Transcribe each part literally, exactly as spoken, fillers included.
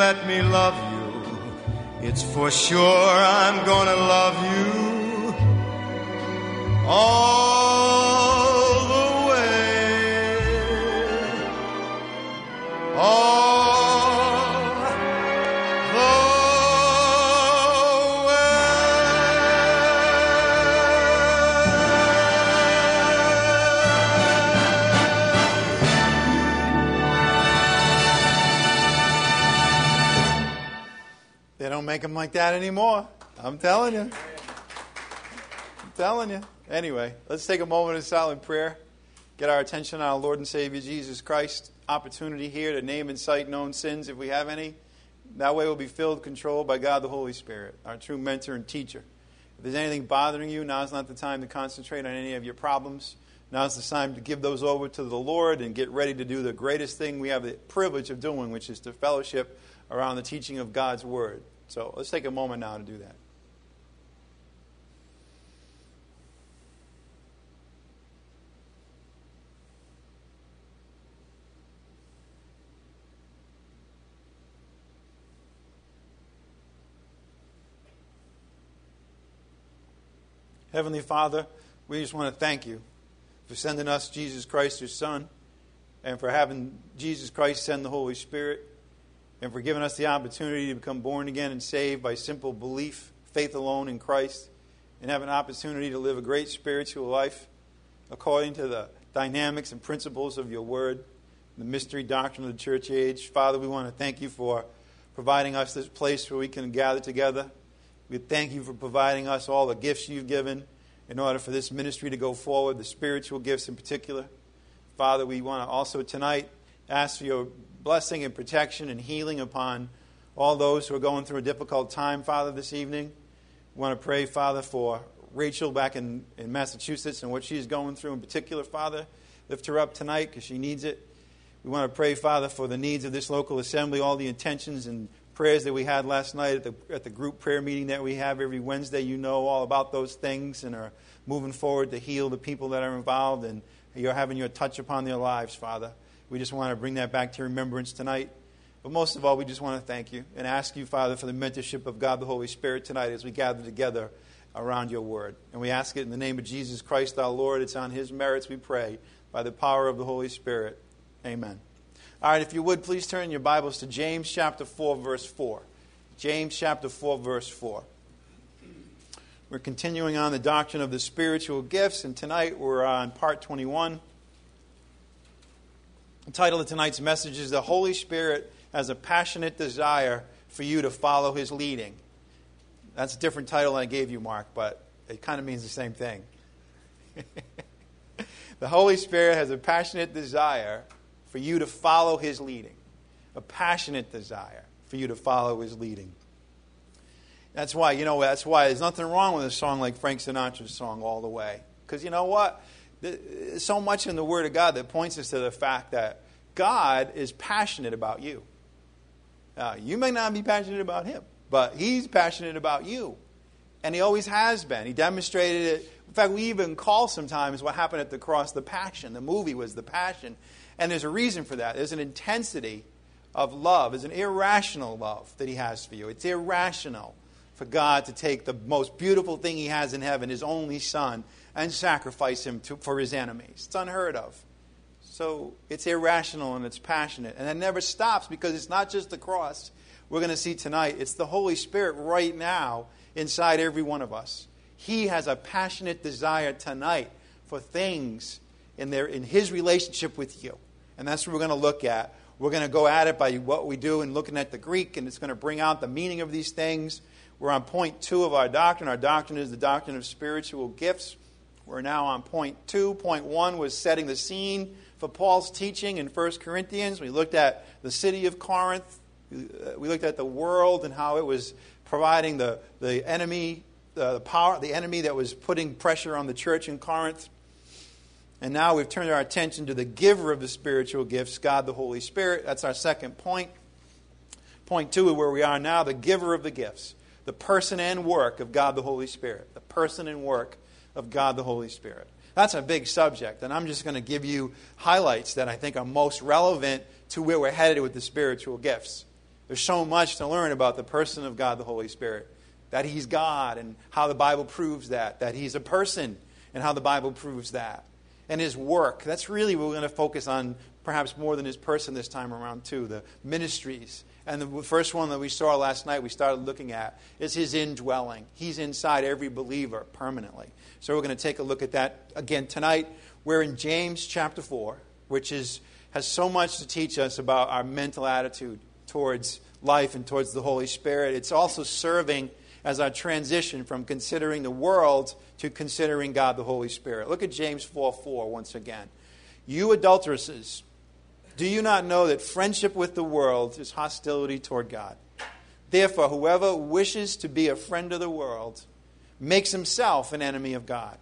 let me love you. It's for sure I'm gonna love you all the way. All the way. They don't make them like that anymore. I'm telling you. I'm telling you. Anyway, let's take a moment of silent prayer. Get our attention on our Lord and Savior Jesus Christ. Opportunity here to name and cite known sins if we have any. That way we'll be filled, controlled by God the Holy Spirit, our true mentor and teacher. If there's anything bothering you, now's not the time to concentrate on any of your problems. Now's the time to give those over to the Lord and get ready to do the greatest thing we have the privilege of doing, which is to fellowship around the teaching of God's Word. So let's take a moment now to do that. Heavenly Father, we just want to thank you for sending us Jesus Christ, your Son, and for having Jesus Christ send the Holy Spirit, and for giving us the opportunity to become born again and saved by simple belief, faith alone in Christ, and have an opportunity to live a great spiritual life according to the dynamics and principles of your Word, the mystery doctrine of the church age. Father, we want to thank you for providing us this place where we can gather together. We thank you for providing us all the gifts you've given in order for this ministry to go forward, the spiritual gifts in particular. Father, we want to also tonight ask for your blessing and protection and healing upon all those who are going through a difficult time, Father, this evening. We want to pray, Father, for Rachel back in, in Massachusetts and what she's going through in particular, Father. Lift her up tonight because she needs it. We want to pray, Father, for the needs of this local assembly, all the intentions and prayers that we had last night at the at the group prayer meeting that we have every Wednesday. You know all about those things and are moving forward to heal the people that are involved, and you're having your touch upon their lives, Father. We just want to bring that back to remembrance tonight. But most of all, we just want to thank you and ask you, Father, for the mentorship of God the Holy Spirit tonight as we gather together around your word. And we ask it in the name of Jesus Christ our Lord. It's on his merits we pray, by the power of the Holy Spirit. Amen. All right, if you would, please turn your Bibles to James chapter four, verse four. James chapter four, verse four. We're continuing on the doctrine of the spiritual gifts, and tonight we're on part twenty-one. The title of tonight's message is The Holy Spirit Has a Passionate Desire for You to Follow His Leading. That's a different title than I gave you, Mark, but it kind of means the same thing. The Holy Spirit has a passionate desire for you to follow his leading. A passionate desire for you to follow his leading. That's why, you know, that's why there's nothing wrong with a song like Frank Sinatra's song, All the Way. Because you know what? There's so much in the Word of God that points us to the fact that God is passionate about you. Uh, you may not be passionate about him, but he's passionate about you. And he always has been. He demonstrated it. In fact, we even call sometimes what happened at the cross the Passion. The movie was the Passion. And there's a reason for that. There's an intensity of love. There's an irrational love that he has for you. It's irrational for God to take the most beautiful thing he has in heaven, his only Son, and sacrifice him to, for his enemies. It's unheard of. So it's irrational and it's passionate. And it never stops because it's not just the cross we're going to see tonight. It's the Holy Spirit right now inside every one of us. He has a passionate desire tonight for things in their in his relationship with you. And that's what we're going to look at. We're going to go at it by what we do and looking at the Greek, and it's going to bring out the meaning of these things. We're on point two of our doctrine. Our doctrine is the doctrine of spiritual gifts. We're now on point two. Point one was setting the scene for Paul's teaching in First Corinthians. We looked at the city of Corinth. We looked at the world and how it was providing the, the enemy, the power, the enemy that was putting pressure on the church in Corinth. And now we've turned our attention to the giver of the spiritual gifts, God the Holy Spirit. That's our second point. Point two is where we are now, the giver of the gifts. The person and work of God the Holy Spirit. The person and work of God the Holy Spirit. That's a big subject, and I'm just going to give you highlights that I think are most relevant to where we're headed with the spiritual gifts. There's so much to learn about the person of God, the Holy Spirit. That He's God and how the Bible proves that. That He's a person and how the Bible proves that. And His work. That's really what we're going to focus on, perhaps more than His person this time around too. The ministries. And the first one that we saw last night, we started looking at, is His indwelling. He's inside every believer permanently. So we're going to take a look at that again tonight. We're in James chapter four, which is has so much to teach us about our mental attitude towards life and towards the Holy Spirit. It's also serving as our transition from considering the world to considering God the Holy Spirit. Look at James four four once again. You adulteresses, do you not know that friendship with the world is hostility toward God? Therefore, whoever wishes to be a friend of the world makes himself an enemy of God.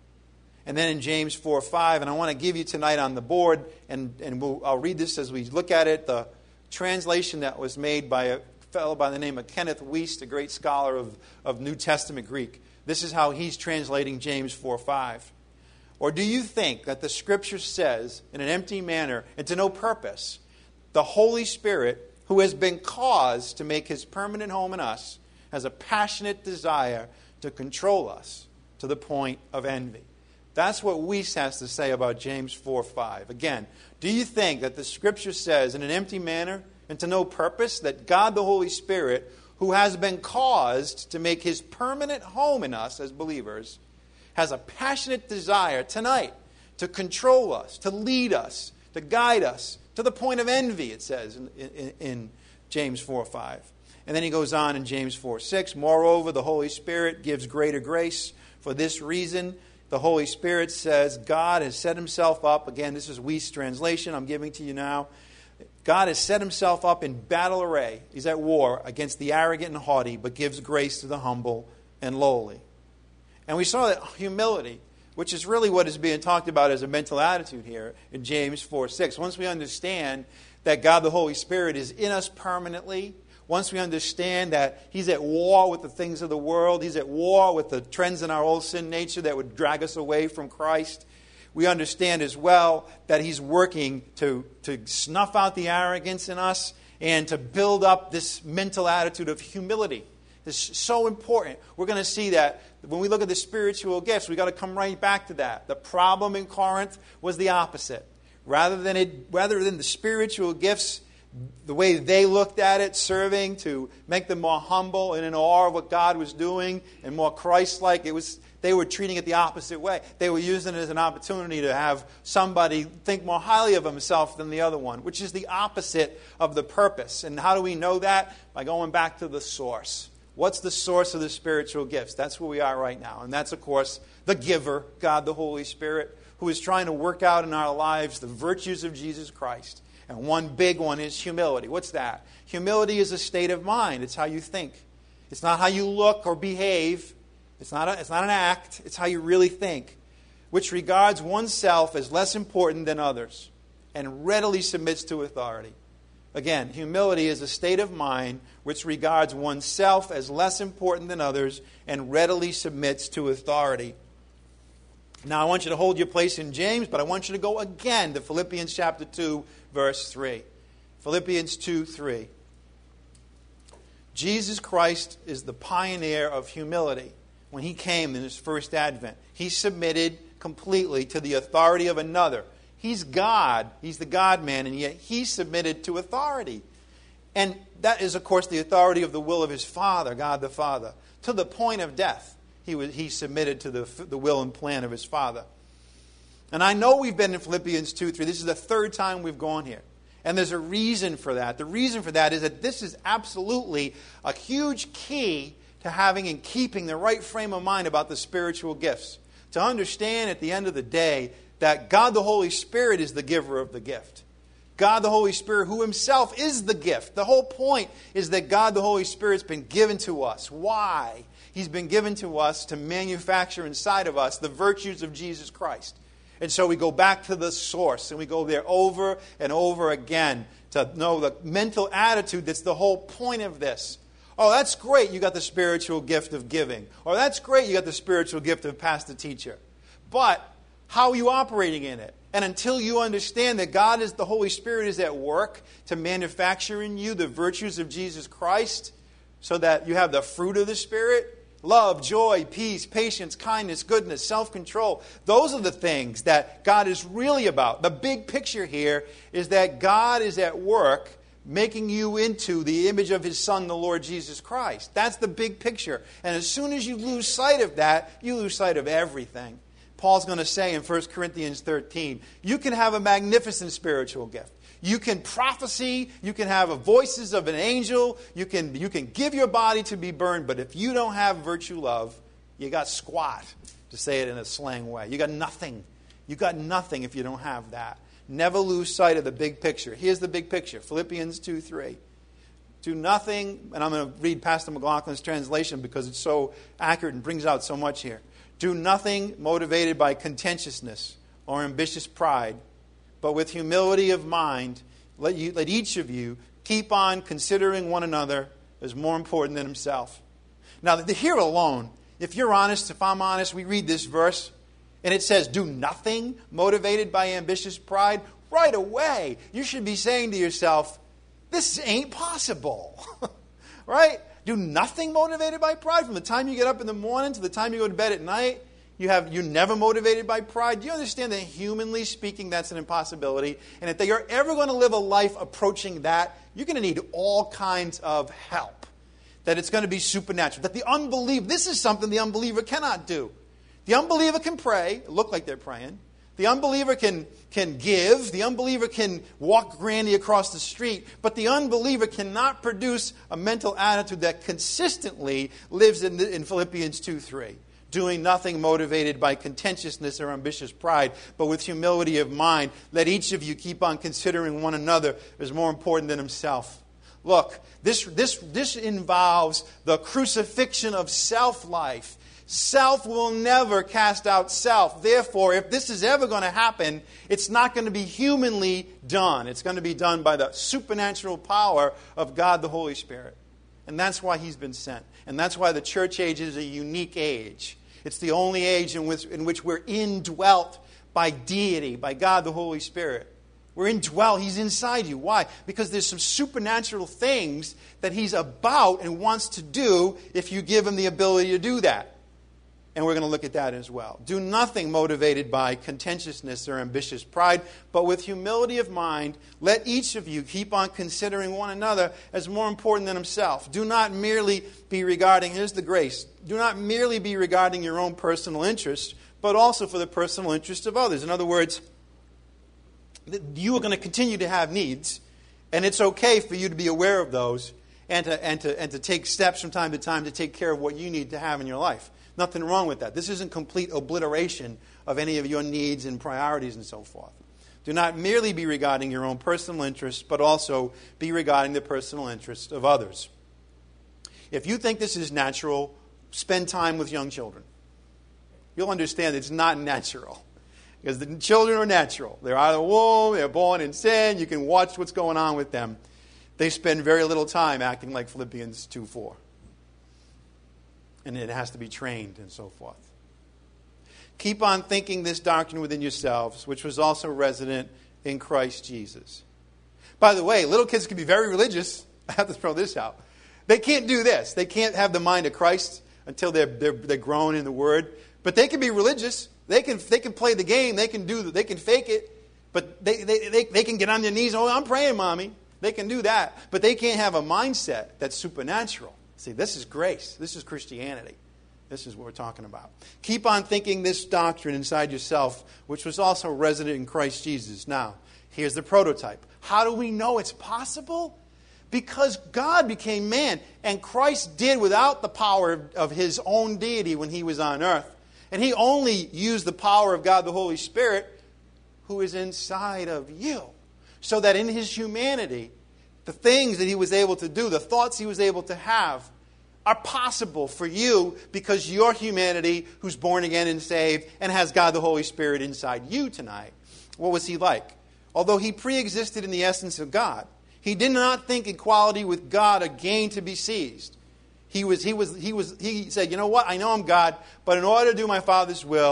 And then in James four five, and I want to give you tonight on the board, and, and we'll, I'll read this as we look at it, the translation that was made by a fellow by the name of Kenneth Wuest, a great scholar of, of New Testament Greek. This is how he's translating James four five. Or do you think that the Scripture says, in an empty manner and to no purpose, the Holy Spirit, who has been caused to make His permanent home in us, has a passionate desire to control us to the point of envy? That's what Wuest has to say about James four five. Again, do you think that the Scripture says, in an empty manner and to no purpose, that God the Holy Spirit, who has been caused to make His permanent home in us as believers, has a passionate desire tonight to control us, to lead us, to guide us, to the point of envy, it says in, in, in James four five. And then he goes on in James four six, moreover, the Holy Spirit gives greater grace. For this reason, the Holy Spirit says, God has set Himself up. Again, this is Wuest's translation I'm giving to you now. God has set Himself up in battle array. He's at war against the arrogant and haughty, but gives grace to the humble and lowly. And we saw that humility, which is really what is being talked about as a mental attitude here in James four six. Once we understand that God the Holy Spirit is in us permanently, once we understand that He's at war with the things of the world, He's at war with the trends in our old sin nature that would drag us away from Christ, we understand as well that He's working to, to snuff out the arrogance in us and to build up this mental attitude of humility. It's so important. We're going to see that when we look at the spiritual gifts, we've got to come right back to that. The problem in Corinth was the opposite. Rather than it, rather than the spiritual gifts, the way they looked at it, serving to make them more humble and in awe of what God was doing and more Christ-like, it was they were treating it the opposite way. They were using it as an opportunity to have somebody think more highly of himself than the other one, which is the opposite of the purpose. And how do we know that? By going back to the source. What's the source of the spiritual gifts? That's where we are right now. And that's, of course, the giver, God the Holy Spirit, who is trying to work out in our lives the virtues of Jesus Christ. And one big one is humility. What's that? Humility is a state of mind. It's how you think. It's not how you look or behave. It's not, a, it's not an act. It's how you really think, which regards oneself as less important than others and readily submits to authority. Again, humility is a state of mind which regards oneself as less important than others and readily submits to authority. Now, I want you to hold your place in James, but I want you to go again to Philippians chapter two, verse three. Philippians two, three. Jesus Christ is the pioneer of humility. When He came in His first advent, He submitted completely to the authority of another. He's God. He's the God-man, and yet He submitted to authority. And that is, of course, the authority of the will of His Father, God the Father. To the point of death, He was, he submitted to the, the will and plan of His Father. And I know we've been in Philippians two, three. This is the third time we've gone here. And there's a reason for that. The reason for that is that this is absolutely a huge key to having and keeping the right frame of mind about the spiritual gifts. To understand at the end of the day that God the Holy Spirit is the giver of the gift. God the Holy Spirit, who Himself is the gift. The whole point is that God the Holy Spirit's been given to us. Why? He's been given to us to manufacture inside of us the virtues of Jesus Christ. And so we go back to the source, and we go there over and over again to know the mental attitude that's the whole point of this. Oh, that's great, you got the spiritual gift of giving. Or that's great, you got the spiritual gift of pastor teacher. But how are you operating in it? And until you understand that God is, the Holy Spirit is at work to manufacture in you the virtues of Jesus Christ so that you have the fruit of the Spirit, love, joy, peace, patience, kindness, goodness, self-control. Those are the things that God is really about. The big picture here is that God is at work making you into the image of His Son, the Lord Jesus Christ. That's the big picture. And as soon as you lose sight of that, you lose sight of everything. Paul's going to say in First Corinthians thirteen, you can have a magnificent spiritual gift. You can prophecy, you can have a voices of an angel, you can, you can give your body to be burned, but if you don't have virtue love, you got squat, to say it in a slang way. You got nothing. You got nothing if you don't have that. Never lose sight of the big picture. Here's the big picture, Philippians two three. Do nothing, and I'm going to read Pastor McLaughlin's translation because it's so accurate and brings out so much here. Do nothing motivated by contentiousness or ambitious pride, but with humility of mind, let, you, let each of you keep on considering one another as more important than himself. Now, here alone, if you're honest, if I'm honest, we read this verse, and it says, do nothing motivated by ambitious pride. Right away, you should be saying to yourself, this ain't possible. Right? Do nothing motivated by pride. From the time you get up in the morning to the time you go to bed at night, you have, you're never motivated by pride. Do you understand that humanly speaking, that's an impossibility? And if you're ever going to live a life approaching that, you're going to need all kinds of help. That it's going to be supernatural. That the unbeliever, this is something the unbeliever cannot do. The unbeliever can pray, look like they're praying. The unbeliever can, can give. The unbeliever can walk grandly across the street. But the unbeliever cannot produce a mental attitude that consistently lives in, the, in Philippians two three. Doing nothing motivated by contentiousness or ambitious pride, but with humility of mind. Let each of you keep on considering one another as more important than himself. Look, this, this, this involves the crucifixion of self-life. Self will never cast out self. Therefore, if this is ever going to happen, it's not going to be humanly done. It's going to be done by the supernatural power of God the Holy Spirit. And that's why He's been sent. And that's why the church age is a unique age. It's the only age in which, in which we're indwelt by deity, by God the Holy Spirit. We're indwelt. He's inside you. Why? Because there's some supernatural things that He's about and wants to do if you give Him the ability to do that. And we're going to look at that as well. Do nothing motivated by contentiousness or ambitious pride, but with humility of mind, let each of you keep on considering one another as more important than himself. Do not merely be regarding, here's the grace, do not merely be regarding your own personal interest, but also for the personal interest of others. In other words, you are going to continue to have needs, and it's okay for you to be aware of those and to, and to, and to take steps from time to time to take care of what you need to have in your life. Nothing wrong with that. This isn't complete obliteration of any of your needs and priorities and so forth. Do not merely be regarding your own personal interests, but also be regarding the personal interests of others. If you think this is natural, spend time with young children. You'll understand it's not natural. Because the children are natural. They're out of the womb, they're born in sin, you can watch what's going on with them. They spend very little time acting like Philippians two four. And it has to be trained and so forth. Keep on thinking this doctrine within yourselves, which was also resident in Christ Jesus. By the way, little kids can be very religious. I have to throw this out. They can't do this. They can't have the mind of Christ until they're, they're, they're grown in the Word. But they can be religious. They can, they can play the game. They can do. They can fake it. But they, they, they, they can get on their knees. Oh, I'm praying, Mommy. They can do that. But they can't have a mindset that's supernatural. See, this is grace. This is Christianity. This is what we're talking about. Keep on thinking this doctrine inside yourself, which was also resident in Christ Jesus. Now, here's the prototype. How do we know it's possible? Because God became man, and Christ did without the power of His own deity when He was on earth. And He only used the power of God the Holy Spirit, who is inside of you. So that in His humanity, the things that He was able to do, the thoughts He was able to have, are possible for you because your humanity, who's born again and saved, and has God the Holy Spirit inside you tonight. What was He like? Although He pre-existed in the essence of God, He did not think equality with God a gain to be seized. He was, he was, he was, he said, you know what? I know I'm God, but in order to do my Father's will,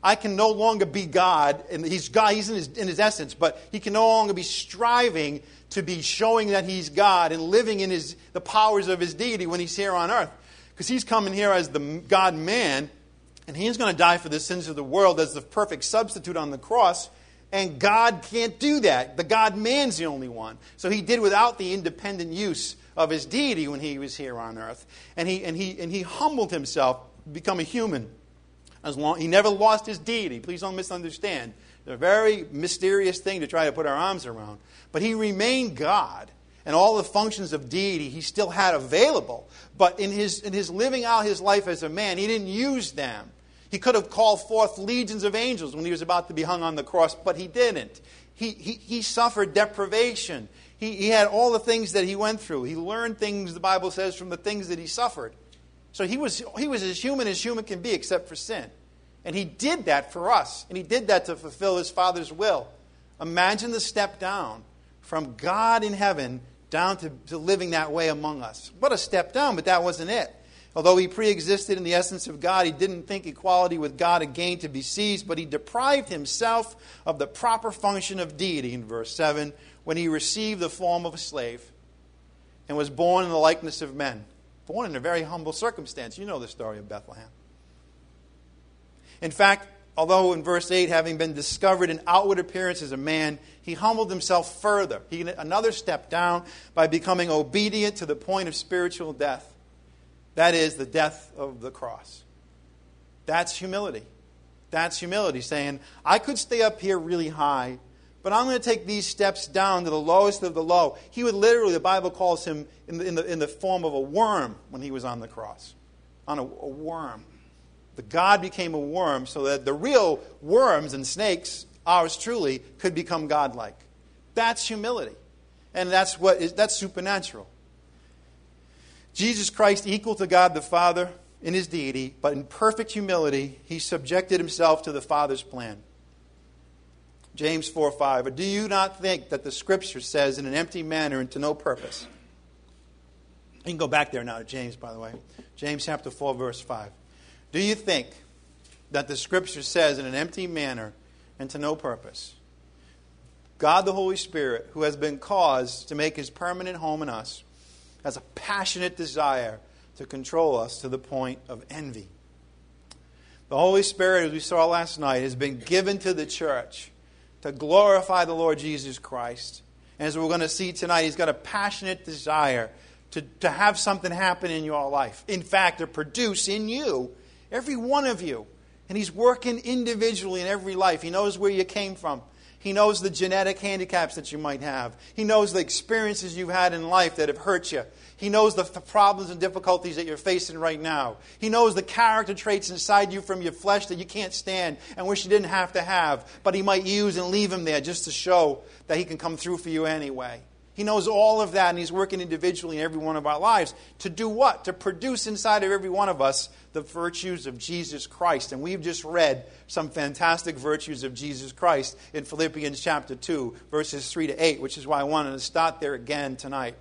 I can no longer be God, and he's God, he's in his, in his essence, but he can no longer be striving to be showing that he's God and living in his the powers of his deity when he's here on earth. Because he's coming here as the God-man, and he's going to die for the sins of the world as the perfect substitute on the cross, and God can't do that. The God-man's the only one. So he did without the independent use of his deity when he was here on earth. And he, and he, and he humbled himself, become a human. As long, he never lost his deity. Please don't misunderstand. It's a very mysterious thing to try to put our arms around. But he remained God. And all the functions of deity he still had available. But in his, in his living out his life as a man, he didn't use them. He could have called forth legions of angels when he was about to be hung on the cross, but he didn't. He, he, he suffered deprivation. He, he had all the things that he went through. He learned things, the Bible says, from the things that he suffered. So he was, he was as human as human can be except for sin. And he did that for us. And he did that to fulfill his Father's will. Imagine the step down from God in heaven down to, to living that way among us. What a step down, but that wasn't it. Although he pre-existed in the essence of God, he didn't think equality with God a gain to be seized, but he deprived himself of the proper function of deity in verse seven when he received the form of a slave and was born in the likeness of men. Born in a very humble circumstance. You know the story of Bethlehem. In fact, although in verse eight, having been discovered in outward appearance as a man, he humbled himself further. He another step down by becoming obedient to the point of spiritual death. That is the death of the cross. That's humility. That's humility, saying, I could stay up here really high, but I'm going to take these steps down to the lowest of the low. He would literally, the Bible calls him in the, in the, in the form of a worm when he was on the cross. On a, a worm. The God became a worm so that the real worms and snakes, ours truly, could become godlike. That's humility. And that's what is, that's supernatural. Jesus Christ, equal to God the Father in his deity, but in perfect humility, he subjected himself to the Father's plan. James four five, or do you not think that the Scripture says in an empty manner and to no purpose? You can go back there now to James, by the way. James chapter four, verse five. Do you think that the Scripture says in an empty manner and to no purpose? God the Holy Spirit, who has been caused to make his permanent home in us, has a passionate desire to control us to the point of envy. The Holy Spirit, as we saw last night, has been given to the church to glorify the Lord Jesus Christ. And as we're going to see tonight, he's got a passionate desire to, to have something happen in your life. In fact, to produce in you, every one of you. And he's working individually in every life. He knows where you came from. He knows the genetic handicaps that you might have. He knows the experiences you've had in life that have hurt you. He knows the problems and difficulties that you're facing right now. He knows the character traits inside you from your flesh that you can't stand and wish you didn't have to have. But he might use and leave them there just to show that he can come through for you anyway. He knows all of that, and he's working individually in every one of our lives. To do what? To produce inside of every one of us the virtues of Jesus Christ. And we've just read some fantastic virtues of Jesus Christ in Philippians chapter two, verses three to eight, which is why I wanted to start there again tonight.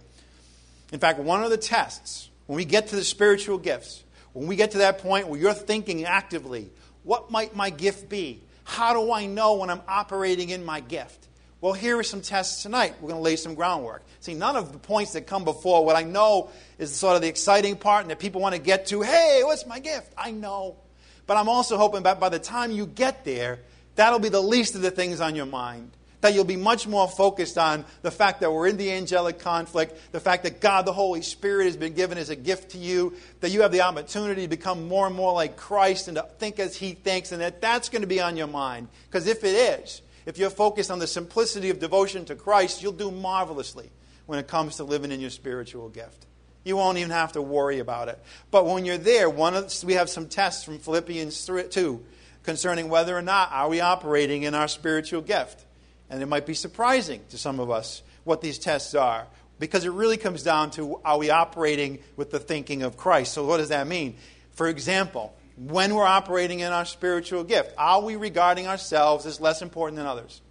In fact, one of the tests, when we get to the spiritual gifts, when we get to that point where you're thinking actively, what might my gift be? How do I know when I'm operating in my gift? Well, here are some tests tonight. We're going to lay some groundwork. See, none of the points that come before, what I know is sort of the exciting part and that people want to get to. Hey, what's my gift? I know. But I'm also hoping that by the time you get there, that'll be the least of the things on your mind. That you'll be much more focused on the fact that we're in the angelic conflict, the fact that God, the Holy Spirit, has been given as a gift to you, that you have the opportunity to become more and more like Christ and to think as he thinks, and that that's going to be on your mind. Because if it is, if you're focused on the simplicity of devotion to Christ, you'll do marvelously when it comes to living in your spiritual gift. You won't even have to worry about it. But when you're there, one of the, we have some tests from Philippians two concerning whether or not are we operating in our spiritual gift. And it might be surprising to some of us what these tests are, because it really comes down to, are we operating with the thinking of Christ? So what does that mean? For example, when we're operating in our spiritual gift, are we regarding ourselves as less important than others?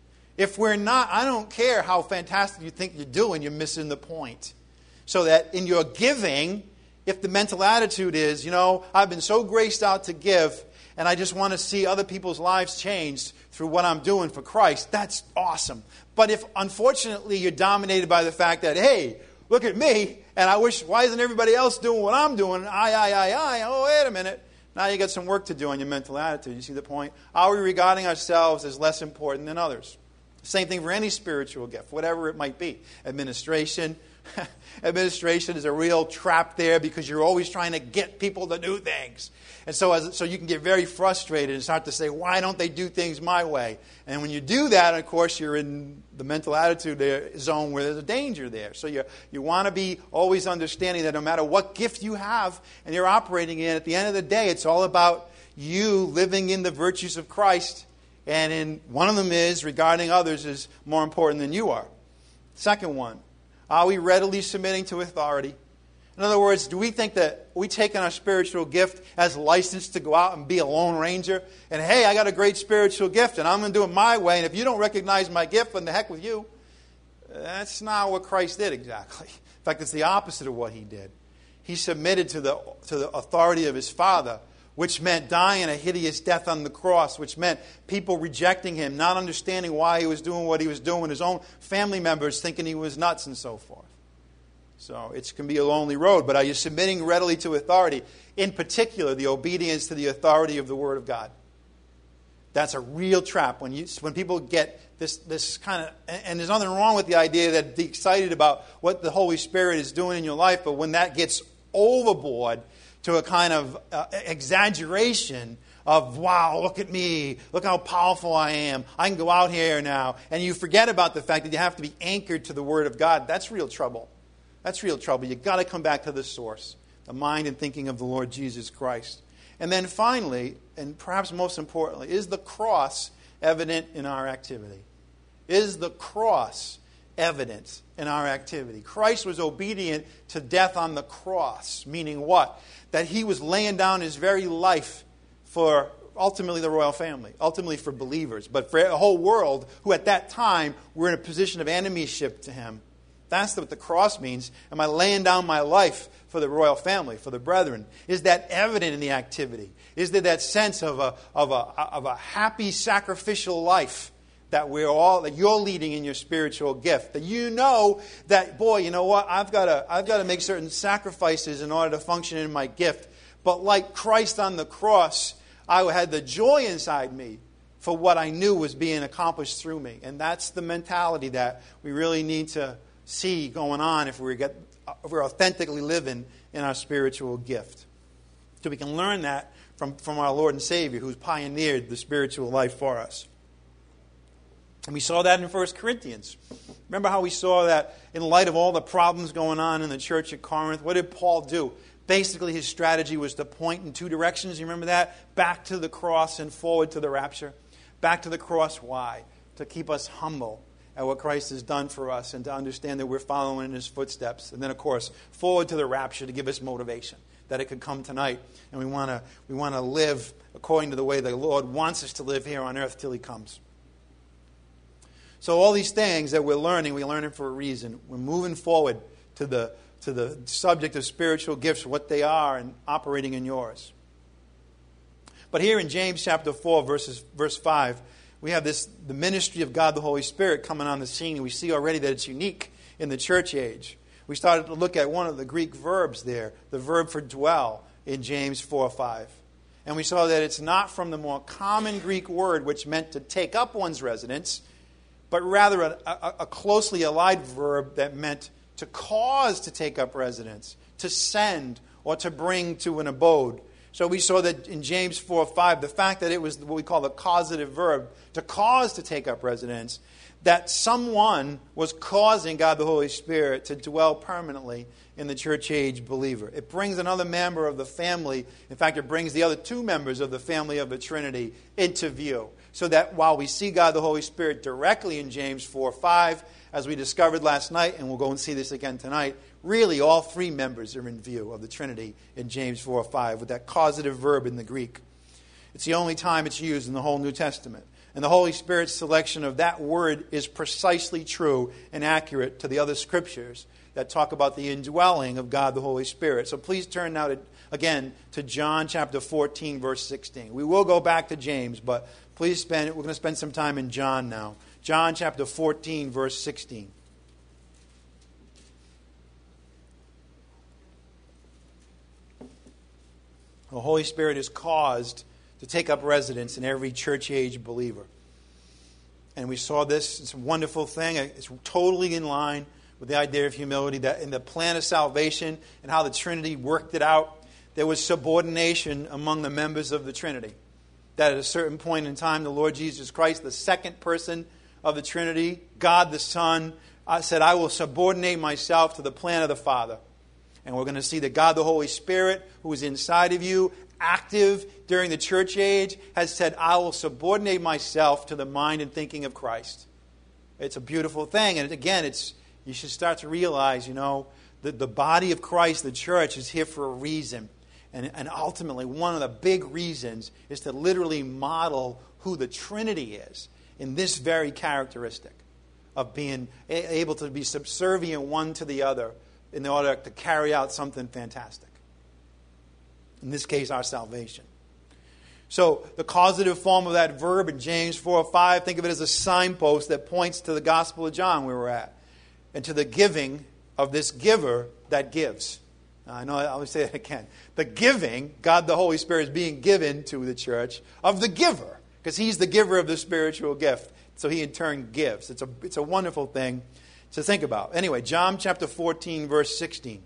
If we're not, I don't care how fantastic you think you're doing, you're missing the point. So that in your giving, if the mental attitude is, you know, I've been so graced out to give, and I just want to see other people's lives changed through what I'm doing for Christ, that's awesome. But if, unfortunately, you're dominated by the fact that, hey, look at me, and I wish, why isn't everybody else doing what I'm doing? I, I, I, I. Oh, wait a minute. Now you got some work to do on your mental attitude. You see the point? Are we regarding ourselves as less important than others? Same thing for any spiritual gift, whatever it might be. Administration. Administration is a real trap there because you're always trying to get people to do things. And so as, so you can get very frustrated and start to say, why don't they do things my way? And when you do that, of course, you're in the mental attitude there, zone where there's a danger there. So you, you want to be always understanding that no matter what gift you have and you're operating in, at the end of the day, it's all about you living in the virtues of Christ. And in one of them is regarding others is more important than you are. Second one. Are we readily submitting to authority? In other words, do we think that we take on our spiritual gift as license to go out and be a lone ranger? And hey, I got a great spiritual gift and I'm going to do it my way. And if you don't recognize my gift, then the heck with you. That's not what Christ did exactly. In fact, it's the opposite of what he did. He submitted to the, to the authority of his Father, which meant dying a hideous death on the cross, which meant people rejecting him, not understanding why he was doing what he was doing, his own family members thinking he was nuts and so forth. So it can be a lonely road, but are you submitting readily to authority? In particular, the obedience to the authority of the Word of God. That's a real trap. When you when people get this, this kind of, and there's nothing wrong with the idea that be excited about what the Holy Spirit is doing in your life, but when that gets overboard, to a kind of uh, exaggeration of, wow, look at me, look how powerful I am, I can go out here now, and you forget about the fact that you have to be anchored to the Word of God, that's real trouble. That's real trouble. You've got to come back to the source, the mind and thinking of the Lord Jesus Christ. And then finally, and perhaps most importantly, is the cross evident in our activity? Is the cross evident in our activity? Christ was obedient to death on the cross, meaning what? That he was laying down his very life for ultimately the royal family, ultimately for believers, but for a whole world who at that time were in a position of enemyship to him. That's what the cross means. Am I laying down my life for the royal family, for the brethren? Is that evident in the activity? Is there that sense of a, of a, of a happy sacrificial life that we're all, that you're leading in your spiritual gift? That you know that, boy, you know what, I've got to, I've got to make certain sacrifices in order to function in my gift. But like Christ on the cross, I had the joy inside me for what I knew was being accomplished through me. And that's the mentality that we really need to see going on if we get, if we're authentically living in our spiritual gift. So we can learn that from, from our Lord and Savior, who's pioneered the spiritual life for us. And we saw that in First Corinthians. Remember how we saw that in light of all the problems going on in the church at Corinth? What did Paul do? Basically, his strategy was to point in two directions. You remember that? Back to the cross and forward to the rapture. Back to the cross, why? To keep us humble at what Christ has done for us and to understand that we're following in his footsteps. And then, of course, forward to the rapture to give us motivation, that it could come tonight. And we want to we want to live according to the way the Lord wants us to live here on earth till he comes. So all these things that we're learning, we learn it for a reason. We're moving forward to the to the subject of spiritual gifts, what they are, and operating in yours. But here in James chapter four, verses, verse five, we have this the ministry of God the Holy Spirit coming on the scene, and we see already that it's unique in the church age. We started to look at one of the Greek verbs there, the verb for dwell in James four five. And we saw that it's not from the more common Greek word which meant to take up one's residence, but rather a, a, a closely allied verb that meant to cause to take up residence, to send, or to bring to an abode. So we saw that in James four five, the fact that it was what we call the causative verb, to cause to take up residence, that someone was causing God the Holy Spirit to dwell permanently in the church age believer. It brings another member of the family. In fact, it brings the other two members of the family of the Trinity into view. So that while we see God the Holy Spirit directly in James four five, as we discovered last night, and we'll go and see this again tonight, really all three members are in view of the Trinity in James four five with that causative verb in the Greek. It's the only time it's used in the whole New Testament. And the Holy Spirit's selection of that word is precisely true and accurate to the other scriptures that talk about the indwelling of God the Holy Spirit. So please turn now to again, to John chapter fourteen, verse sixteen. We will go back to James, but please spend, we're going to spend some time in John now. John chapter fourteen, verse sixteen. The Holy Spirit is caused to take up residence in every church-age believer. And we saw this. It's a wonderful thing. It's totally in line with the idea of humility, that in the plan of salvation and how the Trinity worked it out, there was subordination among the members of the Trinity. That at a certain point in time, the Lord Jesus Christ, the second person of the Trinity, God the Son, uh, said, I will subordinate myself to the plan of the Father. And we're going to see that God the Holy Spirit, who is inside of you, active during the church age, has said, I will subordinate myself to the mind and thinking of Christ. It's a beautiful thing. And again, it's you should start to realize, you know, that the body of Christ, the church, is here for a reason. And, and ultimately, one of the big reasons is to literally model who the Trinity is in this very characteristic of being able to be subservient one to the other in order to carry out something fantastic. In this case, our salvation. So the causative form of that verb in James four or five, think of it as a signpost that points to the Gospel of John we were at, and to the giving of this giver that gives. Now, I know I always say it again. The giving, God the Holy Spirit is being given to the church of the giver, because He's the giver of the spiritual gift. So He in turn gives. It's a, it's a wonderful thing to think about. Anyway, John chapter fourteen, verse sixteen.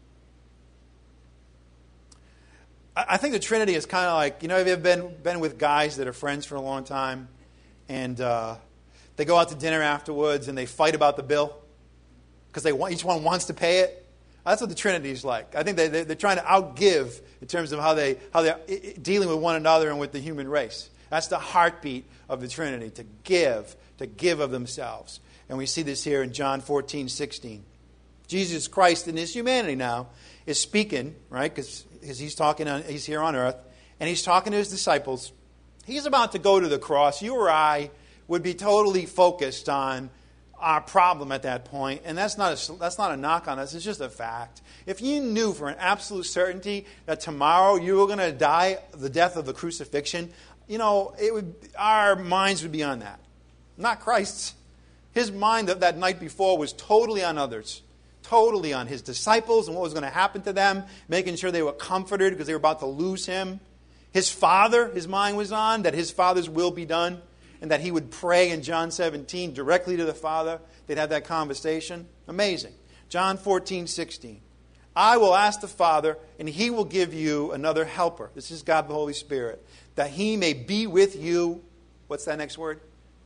I think the Trinity is kind of like, you know, have you ever been, been with guys that are friends for a long time, and uh, they go out to dinner afterwards and they fight about the bill because they want, each one wants to pay it? That's what the Trinity is like. I think they, they, they're trying to outgive in terms of how, they, how they're dealing with one another and with the human race. That's the heartbeat of the Trinity, to give, to give of themselves. And we see this here in John fourteen, sixteen. Jesus Christ in His humanity now is speaking, right, because he's talking on, he's here on earth, and He's talking to His disciples. He's about to go to the cross. You or I would be totally focused on our problem at that point, and that's not a, that's not a knock on us. It's just a fact. If you knew for an absolute certainty that tomorrow you were going to die the death of the crucifixion, you know, it would, our minds would be on that, not Christ's. His mind of that night before was totally on others. Totally on His disciples and what was going to happen to them, making sure they were comforted because they were about to lose Him. His Father, His mind was on, that His Father's will be done, and that He would pray in John seventeen directly to the Father. They'd have that conversation. Amazing. John fourteen, sixteen. I will ask the Father, and He will give you another helper. This is God the Holy Spirit. That He may be with you, what's that next word?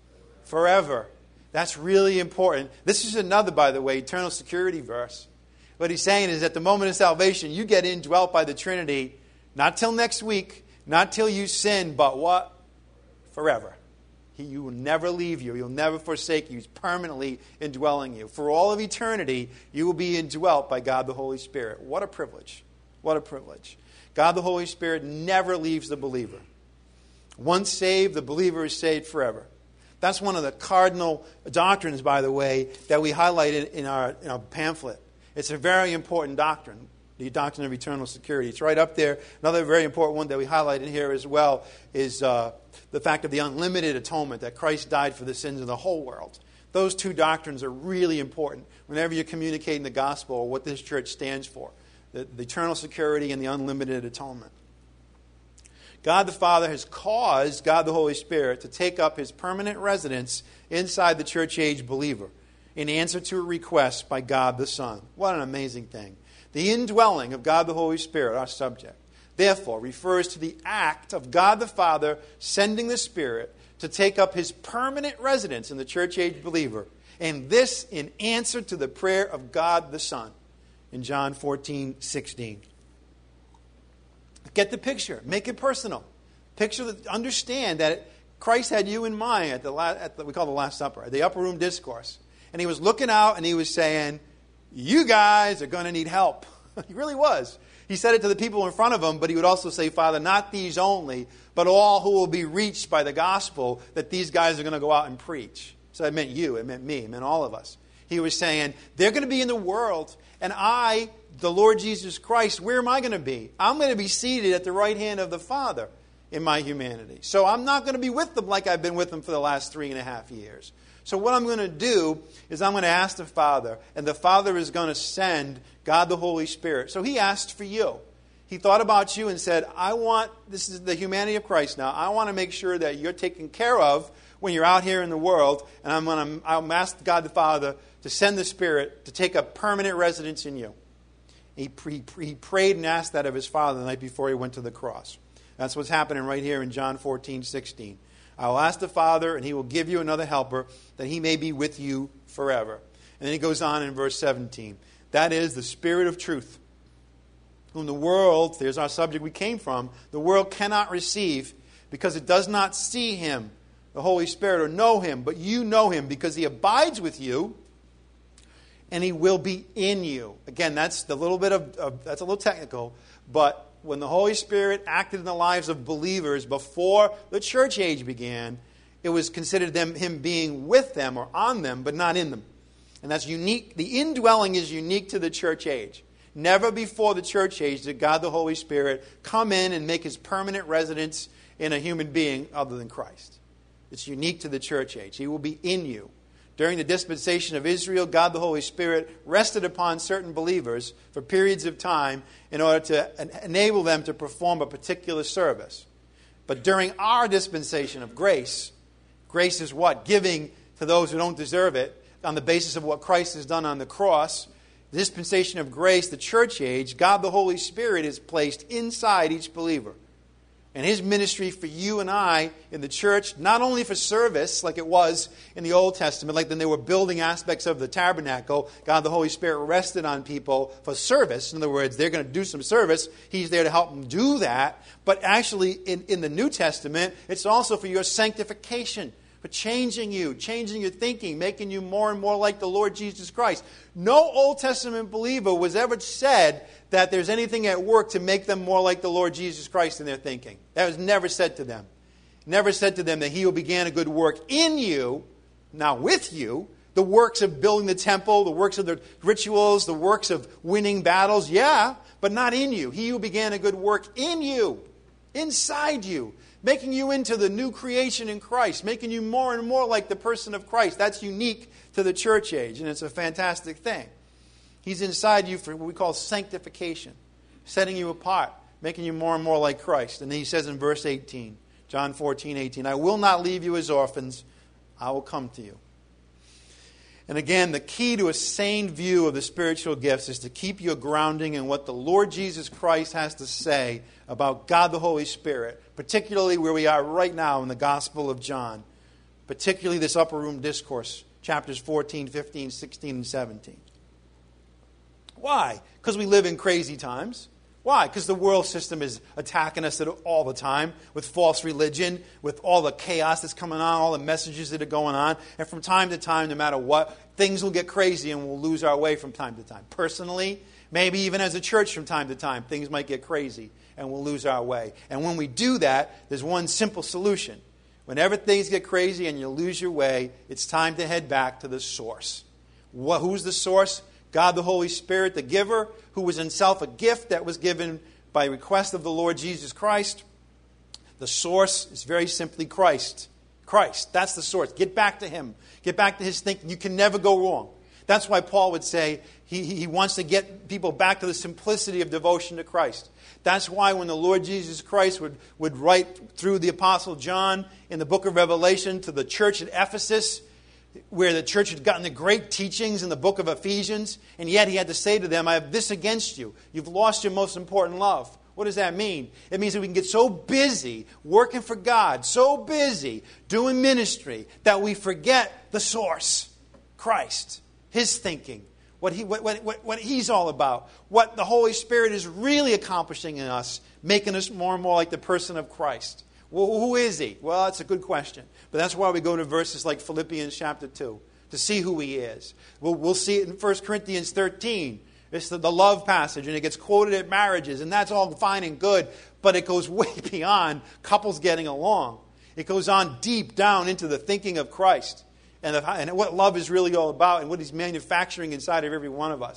Forever. That's really important. This is another, by the way, eternal security verse. What he's saying is at the moment of salvation, you get indwelt by the Trinity, not till next week, not till you sin, but what? Forever. He, you will never leave you. He will never forsake you. He's permanently indwelling you. For all of eternity, you will be indwelt by God the Holy Spirit. What a privilege. What a privilege. God the Holy Spirit never leaves the believer. Once saved, the believer is saved forever. That's one of the cardinal doctrines, by the way, that we highlighted in our, in our pamphlet. It's a very important doctrine, the doctrine of eternal security. It's right up there. Another very important one that we highlighted here as well is uh, the fact of the unlimited atonement, that Christ died for the sins of the whole world. Those two doctrines are really important whenever you're communicating the gospel or what this church stands for, the, the eternal security and the unlimited atonement. God the Father has caused God the Holy Spirit to take up His permanent residence inside the church-age believer in answer to a request by God the Son. What an amazing thing. The indwelling of God the Holy Spirit, our subject, therefore refers to the act of God the Father sending the Spirit to take up His permanent residence in the church-age believer, and this in answer to the prayer of God the Son in John fourteen, sixteen. Get the picture. Make it personal. Picture, the, understand that Christ had you in mind at the, la- at the we call the Last Supper, the upper room discourse. And He was looking out and He was saying, you guys are going to need help. He really was. He said it to the people in front of Him, but He would also say, Father, not these only, but all who will be reached by the gospel, that these guys are going to go out and preach. So it meant you, it meant me, it meant all of us. He was saying, they're going to be in the world, and I, the Lord Jesus Christ, where am I going to be? I'm going to be seated at the right hand of the Father in my humanity. So I'm not going to be with them like I've been with them for the last three and a half years. So what I'm going to do is I'm going to ask the Father, and the Father is going to send God the Holy Spirit. So he asked for you. He thought about you and said, I want, this is the humanity of Christ now, I want to make sure that you're taken care of when you're out here in the world, and I'm going to I'll ask God the Father to send the Spirit to take a permanent residence in you. He, he, he prayed and asked that of his Father the night before he went to the cross. That's what's happening right here in John fourteen sixteen. I will ask the Father, and he will give you another helper, that he may be with you forever. And then he goes on in verse seventeen. That is the Spirit of truth, whom the world, there's our subject we came from, the world cannot receive because it does not see him, the Holy Spirit, or know him. But you know him because he abides with you, and he will be in you. Again, that's the little bit of, of that's a little technical, but when the Holy Spirit acted in the lives of believers before the church age began, it was considered them him being with them or on them, but not in them. And that's unique. The indwelling is unique to the church age. Never before the church age did God the Holy Spirit come in and make his permanent residence in a human being other than Christ. It's unique to the church age. He will be in you. During the dispensation of Israel, God the Holy Spirit rested upon certain believers for periods of time in order to enable them to perform a particular service. But during our dispensation of grace, grace is what? Giving to those who don't deserve it on the basis of what Christ has done on the cross. The dispensation of grace, the church age, God the Holy Spirit is placed inside each believer. And his ministry for you and I in the church, not only for service like it was in the Old Testament, like when they were building aspects of the tabernacle, God the Holy Spirit rested on people for service. In other words, they're going to do some service. He's there to help them do that. But actually, in, in the New Testament, it's also for your sanctification, for changing you, changing your thinking, making you more and more like the Lord Jesus Christ. No Old Testament believer was ever said that there's anything at work to make them more like the Lord Jesus Christ in their thinking. That was never said to them. Never said to them that he who began a good work in you, now with you, the works of building the temple, the works of the rituals, the works of winning battles, yeah, but not in you. He who began a good work in you, inside you, making you into the new creation in Christ, making you more and more like the person of Christ. That's unique to the church age, and it's a fantastic thing. He's inside you for what we call sanctification, setting you apart, making you more and more like Christ. And then he says in verse eighteen, John fourteen eighteen, I will not leave you as orphans, I will come to you. And again, the key to a sane view of the spiritual gifts is to keep your grounding in what the Lord Jesus Christ has to say about God the Holy Spirit, particularly where we are right now in the Gospel of John, particularly this upper room discourse, chapters fourteen, fifteen, sixteen, and seventeen. Why? Because we live in crazy times. Why? Because the world system is attacking us all the time with false religion, with all the chaos that's coming on, all the messages that are going on. And from time to time, no matter what, things will get crazy and we'll lose our way from time to time. Personally, maybe even as a church from time to time, things might get crazy and we'll lose our way. And when we do that, there's one simple solution. Whenever things get crazy and you lose your way, it's time to head back to the source. What, who's the source? God the Holy Spirit, the giver, who was himself a gift that was given by request of the Lord Jesus Christ. The source is very simply Christ. Christ, that's the source. Get back to him. Get back to his thinking. You can never go wrong. That's why Paul would say he, he wants to get people back to the simplicity of devotion to Christ. That's why when the Lord Jesus Christ would, would write through the Apostle John in the book of Revelation to the church at Ephesus, where the church had gotten the great teachings in the book of Ephesians, and yet he had to say to them, I have this against you. You've lost your most important love. What does that mean? It means that we can get so busy working for God, so busy doing ministry, that we forget the source, Christ, his thinking, what, he, what, what, what he's all about, what the Holy Spirit is really accomplishing in us, making us more and more like the person of Christ. Well, who is he? Well, that's a good question. But that's why we go to verses like Philippians chapter two, to see who he is. We'll, we'll see it in First Corinthians thirteen. It's the, the love passage, and it gets quoted at marriages, and that's all fine and good, but it goes way beyond couples getting along. It goes on deep down into the thinking of Christ and, the, and what love is really all about and what he's manufacturing inside of every one of us.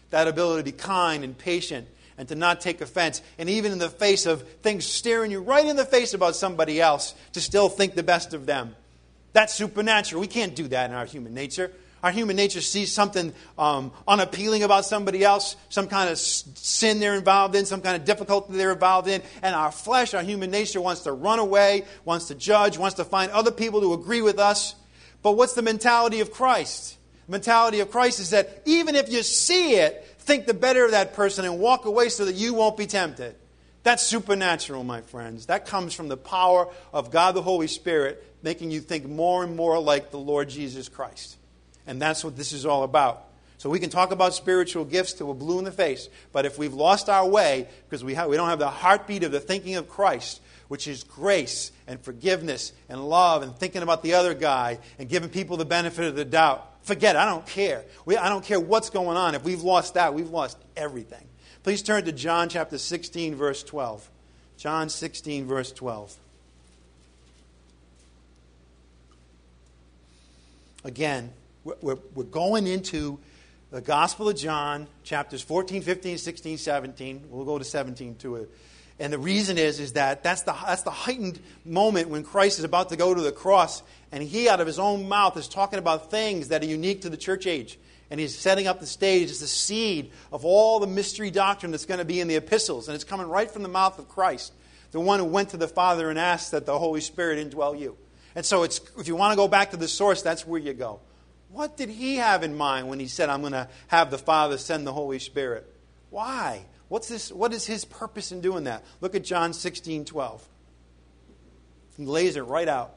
That ability to be kind and patient and to not take offense. And even in the face of things staring you right in the face about somebody else, to still think the best of them. That's supernatural. We can't do that in our human nature. Our human nature sees something um, unappealing about somebody else, some kind of sin they're involved in, some kind of difficulty they're involved in. And our flesh, our human nature wants to run away, wants to judge, wants to find other people to agree with us. But what's the mentality of Christ? The mentality of Christ is that even if you see it, think the better of that person and walk away so that you won't be tempted. That's supernatural, my friends. That comes from the power of God the Holy Spirit making you think more and more like the Lord Jesus Christ. And that's what this is all about. So we can talk about spiritual gifts till we're blue in the face, but if we've lost our way because we, have, we don't have the heartbeat of the thinking of Christ, which is grace and forgiveness and love and thinking about the other guy and giving people the benefit of the doubt, forget it. I don't care. We, I don't care what's going on. If we've lost that, we've lost everything. Please turn to John chapter sixteen, verse twelve. John sixteen, verse twelve. Again, we're, we're going into the Gospel of John, chapters fourteen, fifteen, sixteen, seventeen. We'll go to seventeen too. And the reason is, is that that's the, that's the heightened moment when Christ is about to go to the cross, and he, out of his own mouth, is talking about things that are unique to the church age. And he's setting up the stage as the seed of all the mystery doctrine that's going to be in the epistles. And it's coming right from the mouth of Christ, the one who went to the Father and asked that the Holy Spirit indwell you. And so it's, if you want to go back to the source, that's where you go. What did he have in mind when he said, I'm going to have the Father send the Holy Spirit? Why? What's this? What is his purpose in doing that? Look at John sixteen twelve. He lays it right out.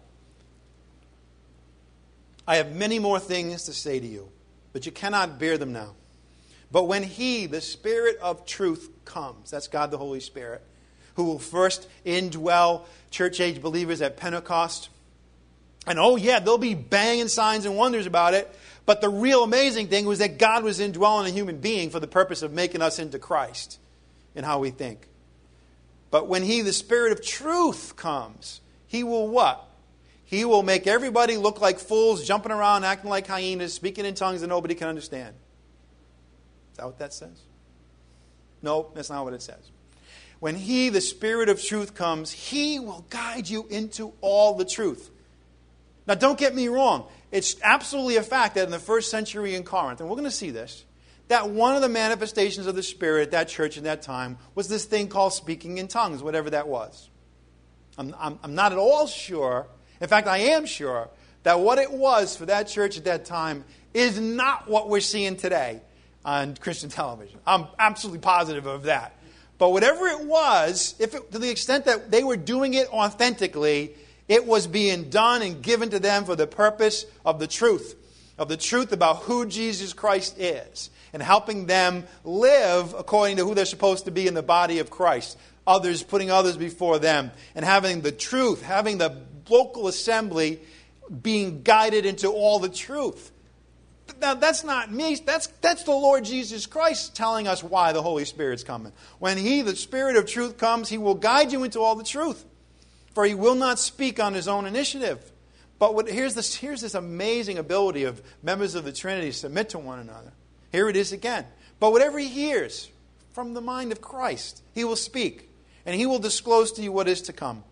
I have many more things to say to you, but you cannot bear them now. But when he, the Spirit of truth, comes, that's God the Holy Spirit, who will first indwell church-age believers at Pentecost. And oh yeah, there'll be banging signs and wonders about it. But the real amazing thing was that God was indwelling a human being for the purpose of making us into Christ in how we think. But when he, the Spirit of truth, comes, he will what? He will make everybody look like fools, jumping around, acting like hyenas, speaking in tongues that nobody can understand. Is that what that says? No, that's not what it says. When he, the Spirit of truth, comes, he will guide you into all the truth. Now, don't get me wrong. It's absolutely a fact that in the first century in Corinth, and we're going to see this, that one of the manifestations of the Spirit at that church in that time was this thing called speaking in tongues, whatever that was. I'm, I'm, I'm not at all sure. In fact, I am sure that what it was for that church at that time is not what we're seeing today on Christian television. I'm absolutely positive of that. But whatever it was, if it, to the extent that they were doing it authentically, it was being done and given to them for the purpose of the truth, of the truth about who Jesus Christ is, and helping them live according to who they're supposed to be in the body of Christ. Others, putting others before them, and having the truth, having the local assembly being guided into all the truth. Now, that's not me. That's, that's the Lord Jesus Christ telling us why the Holy Spirit's coming. When he, the Spirit of truth, comes, he will guide you into all the truth. For he will not speak on his own initiative. But what, here's, this, here's this amazing ability of members of the Trinity to submit to one another. Here it is again. But whatever he hears from the mind of Christ, he will speak. And he will disclose to you what is to come.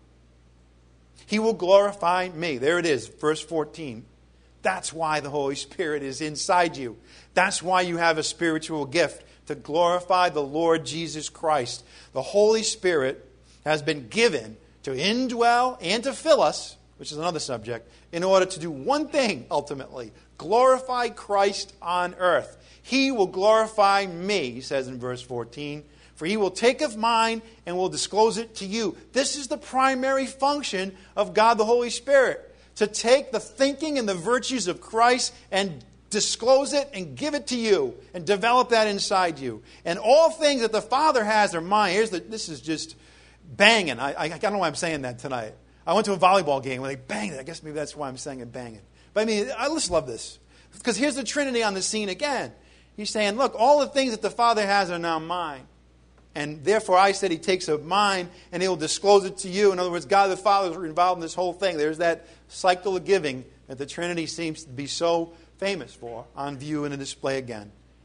He will glorify me. There it is, verse fourteen. That's why the Holy Spirit is inside you. That's why you have a spiritual gift, to glorify the Lord Jesus Christ. The Holy Spirit has been given to indwell and to fill us, which is another subject, in order to do one thing, ultimately. Glorify Christ on earth. He will glorify me, he says in verse fourteen, for he will take of mine and will disclose it to you. This is the primary function of God the Holy Spirit, to take the thinking and the virtues of Christ and disclose it and give it to you and develop that inside you. And all things that the Father has are mine. Here's the, this is just banging. I, I, I don't know why I'm saying that tonight. I went to a volleyball game where they banged it. I guess maybe that's why I'm saying it banging. But I mean, I just love this. Because here's the Trinity on the scene again. He's saying, look, all the things that the Father has are now mine. And therefore I said he takes of mine and he will disclose it to you. In other words, God the Father is involved in this whole thing. There's that cycle of giving that the Trinity seems to be so famous for, on view and a display again.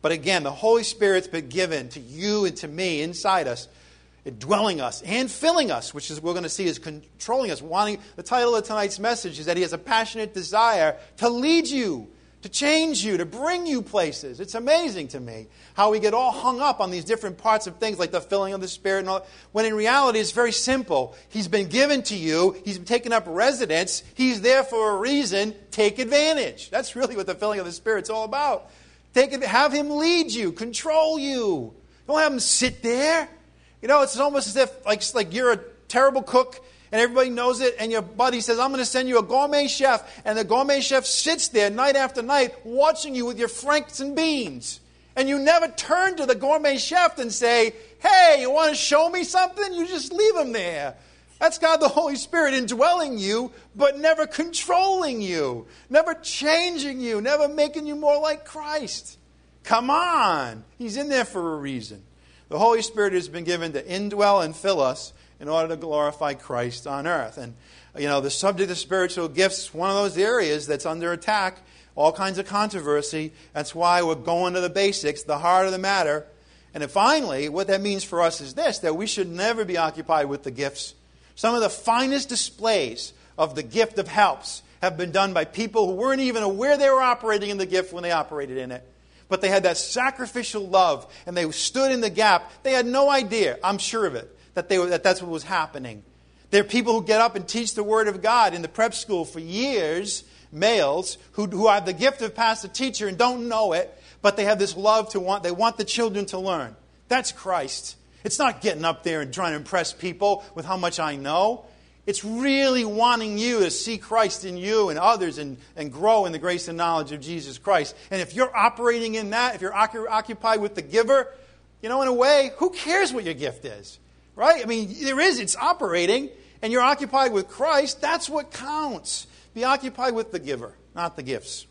But again, the Holy Spirit's been given to you and to me inside us, dwelling us and filling us, which is we're going to see is controlling us. Wanting the title of tonight's message is that He has a passionate desire to lead you, to change you, to bring you places. It's amazing to me how we get all hung up on these different parts of things like the filling of the Spirit and all, when in reality it's very simple. He's been given to you. He's taken up residence. He's there for a reason. Take advantage. That's really what the filling of the Spirit's all about. Take it, have Him lead you, control you. Don't have Him sit there. You know, it's almost as if like, like you're a terrible cook and everybody knows it, and your buddy says, I'm going to send you a gourmet chef, and the gourmet chef sits there night after night watching you with your franks and beans. And you never turn to the gourmet chef and say, hey, you want to show me something? You just leave him there. That's God the Holy Spirit indwelling you, but never controlling you, never changing you, never making you more like Christ. Come on. He's in there for a reason. The Holy Spirit has been given to indwell and fill us in order to glorify Christ on earth. And, you know, the subject of spiritual gifts is one of those areas that's under attack, all kinds of controversy. That's why we're going to the basics, the heart of the matter. And then finally, what that means for us is this, that we should never be occupied with the gifts. Some of the finest displays of the gift of helps have been done by people who weren't even aware they were operating in the gift when they operated in it. But they had that sacrificial love, and they stood in the gap. They had no idea, I'm sure of it, that, they were, that that's what was happening. There are people who get up and teach the Word of God in the prep school for years, males, who, who have the gift of pastor teacher and don't know it, but they have this love to want, they want the children to learn. That's Christ. It's not getting up there and trying to impress people with how much I know. It's really wanting you to see Christ in you and others and, and grow in the grace and knowledge of Jesus Christ. And if you're operating in that, if you're occupied with the giver, you know, in a way, who cares what your gift is? Right? I mean, there is, it's operating, and you're occupied with Christ. That's what counts. Be occupied with the giver, not the gifts.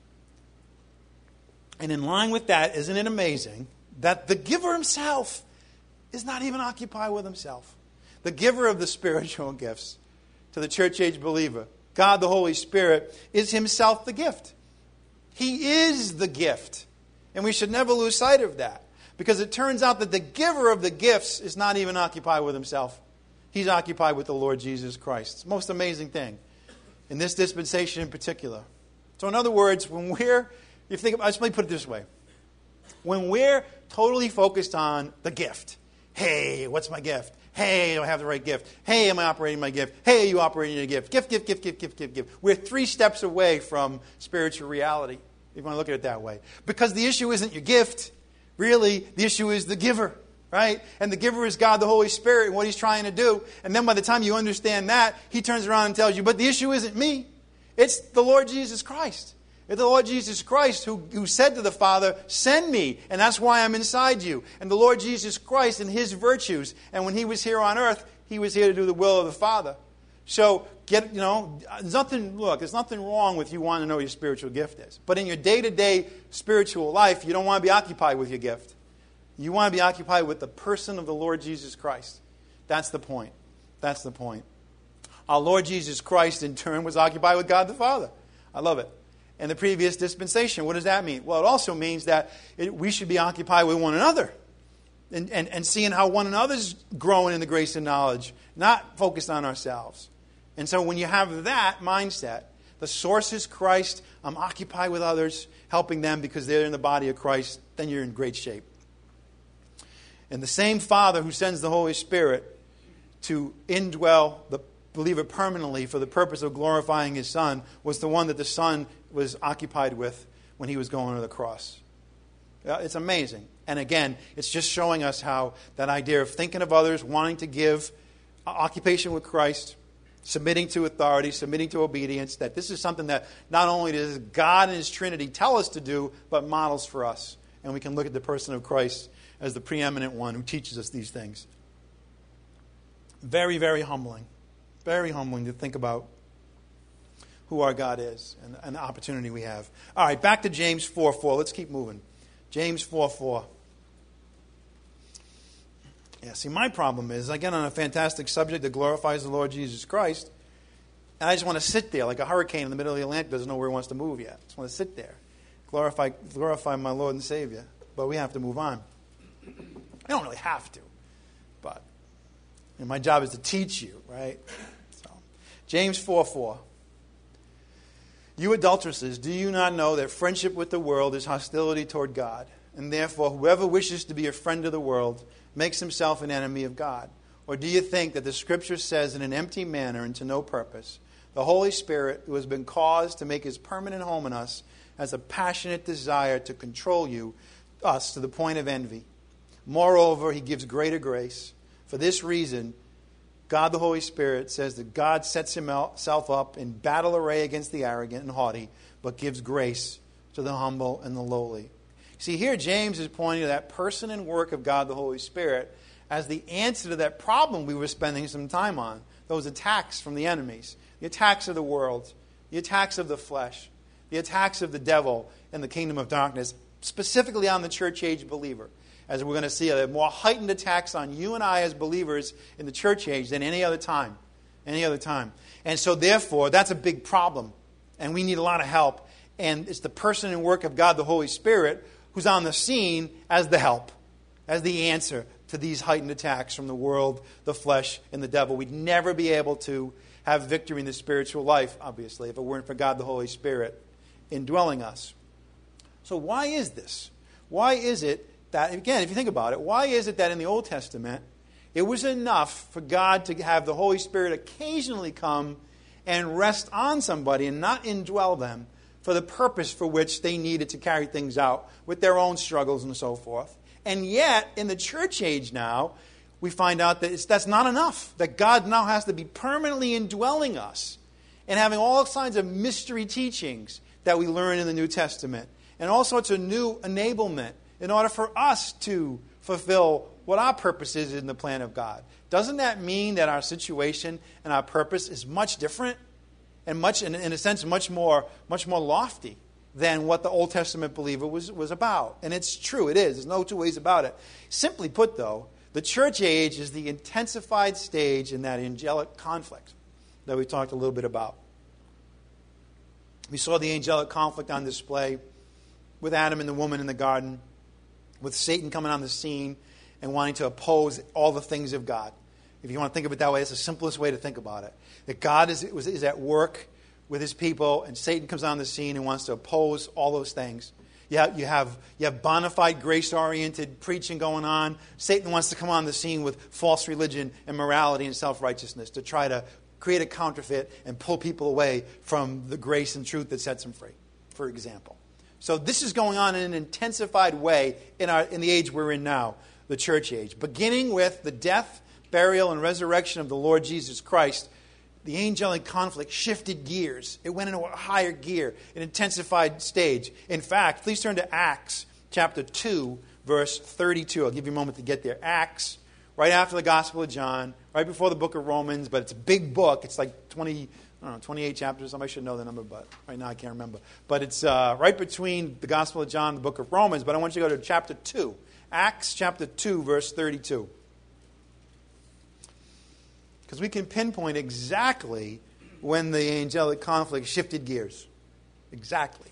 And in line with that, isn't it amazing that the giver himself is not even occupied with himself? The giver of the spiritual gifts to the church-age believer, God the Holy Spirit, is Himself the gift. He is the gift. And we should never lose sight of that. Because it turns out that the giver of the gifts is not even occupied with himself. He's occupied with the Lord Jesus Christ. It's the most amazing thing. In this dispensation in particular. So in other words, when we're, if you think about, let me put it this way. When we're totally focused on the gift. Hey, what's my gift? Hey, do I have the right gift? Hey, am I operating my gift? Hey, are you operating your gift? Gift, gift, gift, gift, gift, gift, gift. We're three steps away from spiritual reality, if you want to look at it that way. Because the issue isn't your gift. Really, the issue is the giver, right? And the giver is God, the Holy Spirit, and what He's trying to do. And then by the time you understand that, He turns around and tells you, but the issue isn't me. It's the Lord Jesus Christ. It's the Lord Jesus Christ who, who said to the Father, send me, and that's why I'm inside you. And the Lord Jesus Christ and His virtues. And when He was here on earth, He was here to do the will of the Father. So, get you know, there's nothing, look, there's nothing wrong with you wanting to know what your spiritual gift is. But in your day-to-day spiritual life, you don't want to be occupied with your gift. You want to be occupied with the person of the Lord Jesus Christ. That's the point. That's the point. Our Lord Jesus Christ, in turn, was occupied with God the Father. I love it. In the previous dispensation. What does that mean? Well, it also means that it, we should be occupied with one another and, and, and seeing how one another's growing in the grace and knowledge, not focused on ourselves. And so when you have that mindset, the source is Christ, I'm occupied with others, helping them because they're in the body of Christ, then you're in great shape. And the same Father who sends the Holy Spirit to indwell the believer permanently for the purpose of glorifying His Son was the one that the Son was occupied with when He was going to the cross. It's amazing. And again, it's just showing us how that idea of thinking of others, wanting to give, occupation with Christ, submitting to authority, submitting to obedience, that this is something that not only does God and His Trinity tell us to do, but models for us. And we can look at the person of Christ as the preeminent one who teaches us these things. Very, very humbling. Very humbling to think about who our God is and, and the opportunity we have. All right, back to James four four. Let's keep moving. James four four. Yeah, see, my problem is I get on a fantastic subject that glorifies the Lord Jesus Christ, and I just want to sit there like a hurricane in the middle of the Atlantic doesn't know where it wants to move yet. I just want to sit there. Glorify, glorify my Lord and Savior. but we have to move on. I don't really have to, but and my job is to teach you, right? So, James four four. You adulteresses, do you not know that friendship with the world is hostility toward God? And therefore, whoever wishes to be a friend of the world makes himself an enemy of God. Or do you think that the Scripture says in an empty manner and to no purpose, the Holy Spirit, who has been caused to make his permanent home in us, has a passionate desire to control you, us, to the point of envy? Moreover, he gives greater grace. For this reason, God the Holy Spirit says that God sets himself up in battle array against the arrogant and haughty, but gives grace to the humble and the lowly. See, here James is pointing to that person and work of God the Holy Spirit as the answer to that problem we were spending some time on, those attacks from the enemies, the attacks of the world, the attacks of the flesh, the attacks of the devil and the kingdom of darkness, specifically on the church age believer. As we're going to see, there are more heightened attacks on you and I as believers in the church age than any other time. Any other time. And so therefore, that's a big problem. And we need a lot of help. And it's the person and work of God, the Holy Spirit, who's on the scene as the help, as the answer to these heightened attacks from the world, the flesh, and the devil. We'd never be able to have victory in the spiritual life, obviously, if it weren't for God, the Holy Spirit, indwelling us. So why is this? Why is it that, again, if you think about it, why is it that in the Old Testament, it was enough for God to have the Holy Spirit occasionally come and rest on somebody and not indwell them for the purpose for which they needed to carry things out with their own struggles and so forth? And yet, in the church age now, we find out that it's, that's not enough, that God now has to be permanently indwelling us and having all kinds of mystery teachings that we learn in the New Testament and all sorts of new enablement in order for us to fulfill what our purpose is in the plan of God. Doesn't that mean that our situation and our purpose is much different and much, in, in a sense, much more, much more lofty than what the Old Testament believer was, was about? And it's true, it is. There's no two ways about it. Simply put, though, the church age is the intensified stage in that angelic conflict that we talked a little bit about. We saw the angelic conflict on display with Adam and the woman in the garden, with Satan coming on the scene and wanting to oppose all the things of God. If you want to think of it that way, it's the simplest way to think about it. That God is, is at work with his people, and Satan comes on the scene and wants to oppose all those things. You have, you have, you have bona fide, grace-oriented preaching going on. Satan wants to come on the scene with false religion and morality and self-righteousness to try to create a counterfeit and pull people away from the grace and truth that sets them free, for example. So this is going on in an intensified way in, our, in the age we're in now, the church age. Beginning with the death, burial, and resurrection of the Lord Jesus Christ, the angelic conflict shifted gears. It went into a higher gear, an intensified stage. In fact, please turn to Acts chapter two, verse thirty-two. I'll give you a moment to get there. Acts, right after the Gospel of John, right before the book of Romans, but it's a big book. It's like twenty, I don't know, twenty-eight chapters. Somebody should know the number, but right now I can't remember. But it's uh, right between the Gospel of John and the book of Romans. But I want you to go to chapter two. Acts chapter two, verse thirty-two. Because we can pinpoint exactly when the angelic conflict shifted gears. Exactly.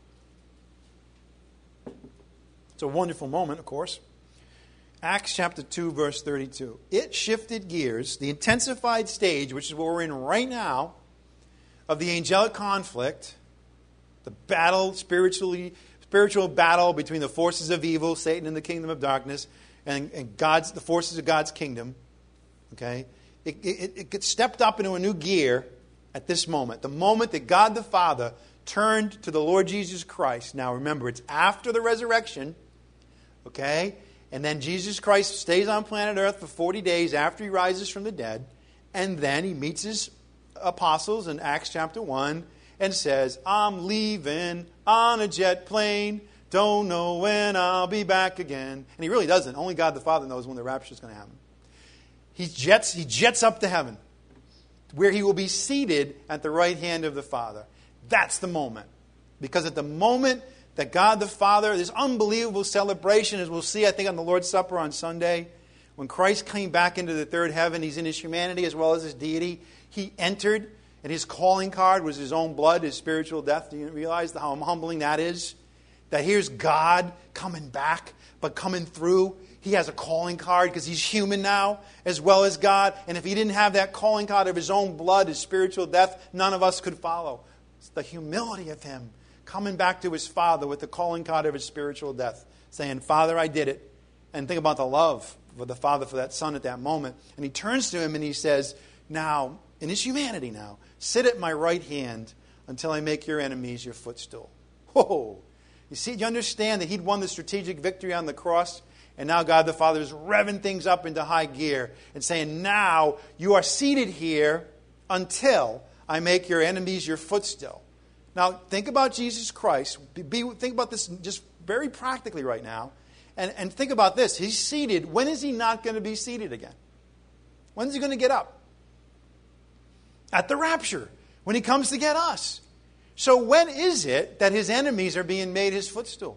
It's a wonderful moment, of course. Acts chapter two, verse thirty-two. It shifted gears, the intensified stage, which is what we're in right now, of the angelic conflict, the battle, spiritually, spiritual battle between the forces of evil, Satan and the kingdom of darkness, and, and God's the forces of God's kingdom. Okay? It, it, it gets stepped up into a new gear at this moment. The moment that God the Father turned to the Lord Jesus Christ. Now remember, it's after the resurrection. Okay? And then Jesus Christ stays on planet Earth for forty days after he rises from the dead. And then he meets his apostles in Acts chapter one and says, I'm leaving on a jet plane. Don't know when I'll be back again. And he really doesn't. Only God the Father knows when the rapture is going to happen. He jets, he jets up to heaven, where he will be seated at the right hand of the Father. That's the moment. Because at the moment that God the Father, this unbelievable celebration, as we'll see, I think, on the Lord's Supper on Sunday, when Christ came back into the third heaven, he's in his humanity as well as his deity. He entered, and his calling card was his own blood, his spiritual death. Do you realize how humbling that is? That here's God coming back but coming through, he has a calling card because he's human now as well as God. And if he didn't have that calling card of his own blood, his spiritual death, none of us could follow. It's the humility of him coming back to his Father with the calling card of his spiritual death, saying, Father, I did it. And think about the love for the Father for that Son at that moment. And he turns to him and he says, now, in his humanity now, sit at my right hand until I make your enemies your footstool. Whoa! You see, you understand that he'd won the strategic victory on the cross? And now God the Father is revving things up into high gear and saying, now you are seated here until I make your enemies your footstool. Now, think about Jesus Christ. Be, think about this just very practically right now. And, and think about this. He's seated. When is he not going to be seated again? When is he going to get up? At the rapture, when he comes to get us. So when is it that his enemies are being made his footstool?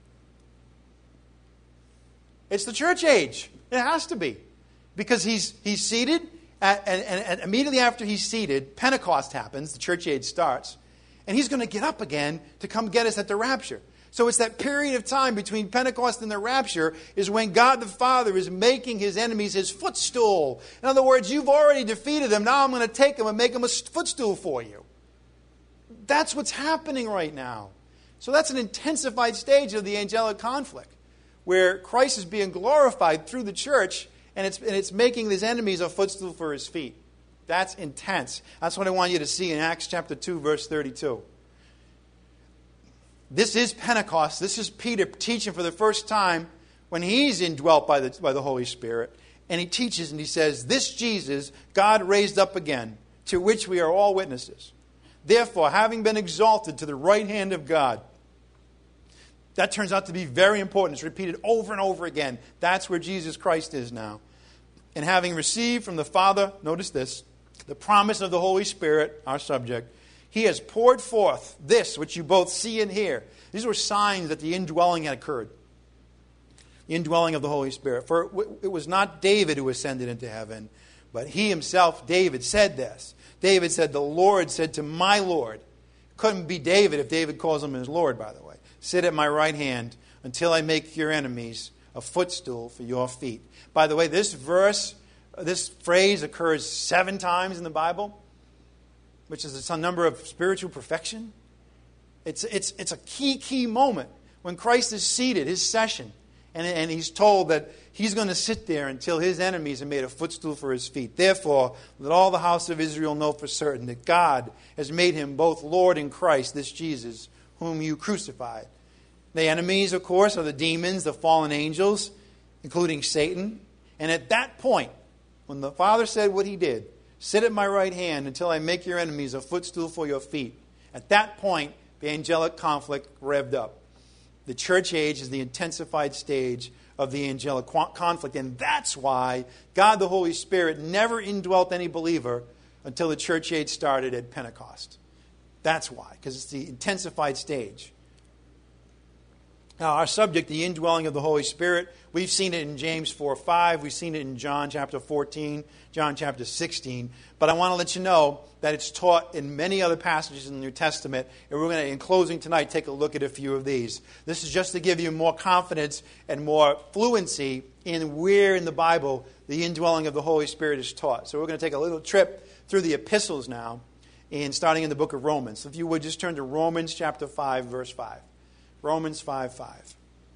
It's the church age. It has to be. Because he's he's seated, and, and, and immediately after he's seated, Pentecost happens, the church age starts, and he's going to get up again to come get us at the rapture. So it's that period of time between Pentecost and the rapture is when God the Father is making his enemies his footstool. In other words, you've already defeated them. Now I'm going to take them and make them a footstool for you. That's what's happening right now. So that's an intensified stage of the angelic conflict, where Christ is being glorified through the church, and it's, and it's making his enemies a footstool for his feet. That's intense. That's what I want you to see in Acts chapter two, verse thirty-two. This is Pentecost. This is Peter teaching for the first time when he's indwelt by the, by the Holy Spirit. And he teaches and he says, this Jesus God raised up again, to which we are all witnesses. Therefore, having been exalted to the right hand of God. That turns out to be very important. It's repeated over and over again. That's where Jesus Christ is now. And having received from the Father, notice this, the promise of the Holy Spirit, our subject, he has poured forth this which you both see and hear. These were signs that the indwelling had occurred. The indwelling of the Holy Spirit. For it was not David who ascended into heaven, but he himself, David, said this. David said, the Lord said to my Lord. Couldn't be David if David calls him his Lord, by the way. Sit at my right hand until I make your enemies a footstool for your feet. By the way, this verse, this phrase occurs seven times in the Bible, which is a number of spiritual perfection. It's, it's, it's a key, key moment when Christ is seated, his session, and, and he's told that he's going to sit there until his enemies are made a footstool for his feet. Therefore, let all the house of Israel know for certain that God has made him both Lord and Christ, this Jesus, whom you crucified. The enemies, of course, are the demons, the fallen angels, including Satan. And at that point, when the Father said what he did, sit at my right hand until I make your enemies a footstool for your feet. At that point, the angelic conflict revved up. The church age is the intensified stage of the angelic conflict. And that's why God the Holy Spirit never indwelt any believer until the church age started at Pentecost. That's why, because it's the intensified stage. Now, our subject, the indwelling of the Holy Spirit, we've seen it in James four five. We've seen it in John chapter fourteen, John chapter sixteen. But I want to let you know that it's taught in many other passages in the New Testament. And we're going to, in closing tonight, take a look at a few of these. This is just to give you more confidence and more fluency in where in the Bible the indwelling of the Holy Spirit is taught. So we're going to take a little trip through the epistles now, and starting in the book of Romans. So if you would just turn to Romans chapter five, verse five. Romans five five.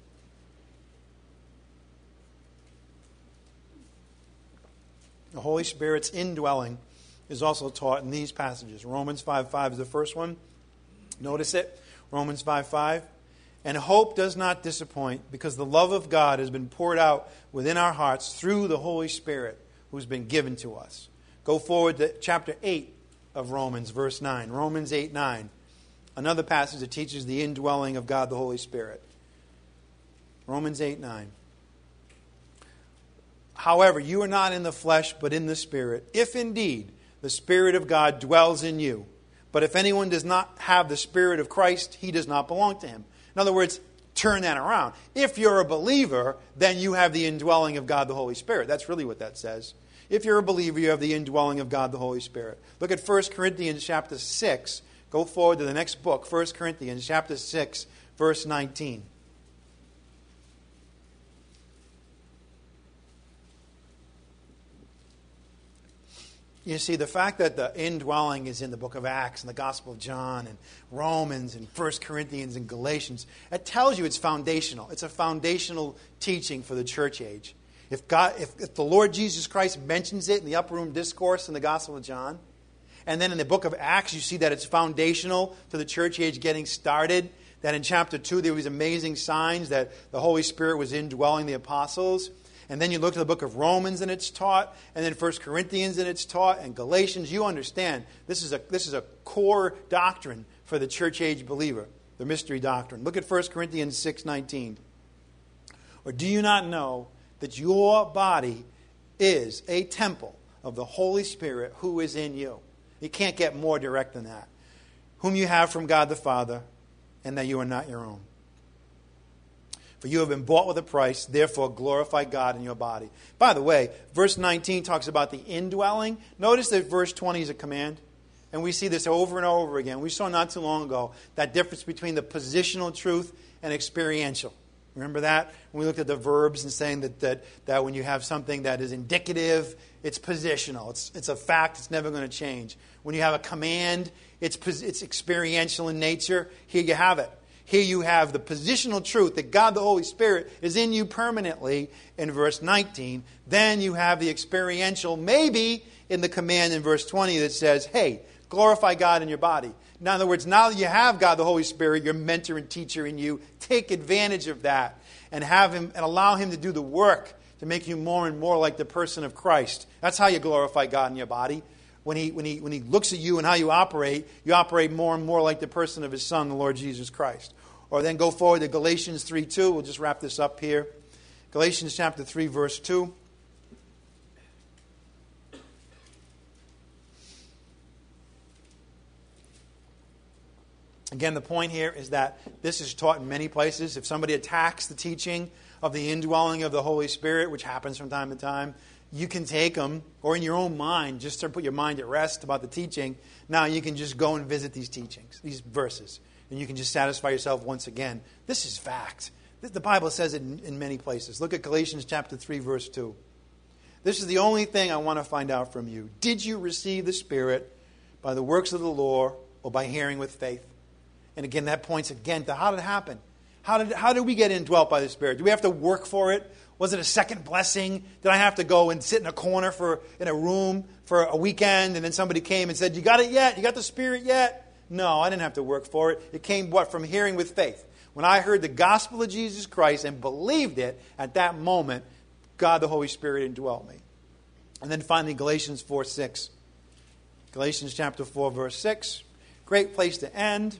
The Holy Spirit's indwelling is also taught in these passages. Romans five five is the first one. Notice it. Romans five five. And hope does not disappoint, because the love of God has been poured out within our hearts through the Holy Spirit who's been given to us. Go forward to chapter eight of Romans, verse nine. Romans eight nine. Another passage that teaches the indwelling of God the Holy Spirit. Romans eight nine. However, you are not in the flesh, but in the Spirit, if indeed the Spirit of God dwells in you. But if anyone does not have the Spirit of Christ, he does not belong to him. In other words, turn that around. If you're a believer, then you have the indwelling of God the Holy Spirit. That's really what that says. If you're a believer, you have the indwelling of God the Holy Spirit. Look at First Corinthians chapter six. Go forward to the next book, First Corinthians chapter six, verse nineteen. You see, the fact that the indwelling is in the book of Acts and the Gospel of John and Romans and First Corinthians and Galatians, it tells you it's foundational. It's a foundational teaching for the church age. If God, if, if the Lord Jesus Christ mentions it in the upper room discourse in the Gospel of John, and then in the book of Acts you see that it's foundational to the church age getting started, that in chapter two there was amazing signs that the Holy Spirit was indwelling the apostles. And then you look at the book of Romans and it's taught, and then First Corinthians and it's taught, and Galatians. You understand this is a this is a core doctrine for the church age believer, the mystery doctrine. Look at First Corinthians six nineteen. Or do you not know that your body is a temple of the Holy Spirit who is in you? You can't get more direct than that. Whom you have from God the Father, and that you are not your own. For you have been bought with a price, therefore glorify God in your body. By the way, verse nineteen talks about the indwelling. Notice that verse twenty is a command. And we see this over and over again. We saw not too long ago that difference between the positional truth and experiential. Remember that? When we looked at the verbs and saying that, that, that when you have something that is indicative, it's positional. It's, it's a fact. It's never going to change. When you have a command, it's, it's experiential in nature. Here you have it. Here you have the positional truth that God the Holy Spirit is in you permanently in verse nineteen. Then you have the experiential maybe in the command in verse twenty that says, hey, glorify God in your body. In other words, now that you have God the Holy Spirit, your mentor and teacher in you, take advantage of that and have him and allow him to do the work to make you more and more like the person of Christ. That's how you glorify God in your body. When he, when, he, when he looks at you and how you operate, you operate more and more like the person of his Son, the Lord Jesus Christ. Or then go forward to Galatians three two. We'll just wrap this up here. Galatians chapter three, verse two. Again, the point here is that this is taught in many places. If somebody attacks the teaching of the indwelling of the Holy Spirit, which happens from time to time, you can take them, or in your own mind, just to put your mind at rest about the teaching. Now you can just go and visit these teachings, these verses, and you can just satisfy yourself once again. This is fact. The Bible says it in, in many places. Look at Galatians chapter three, verse two. This is the only thing I want to find out from you. Did you receive the Spirit by the works of the law or by hearing with faith? And again, that points again to how did it happen? How did, how did we get indwelt by the Spirit? Do we have to work for it? Was it a second blessing? Did I have to go and sit in a corner for in a room for a weekend and then somebody came and said, you got it yet? You got the Spirit yet? No, I didn't have to work for it. It came, what, from hearing with faith. When I heard the gospel of Jesus Christ and believed it, at that moment, God the Holy Spirit indwelt me. And then finally, Galatians four six. Galatians chapter four, verse six. Great place to end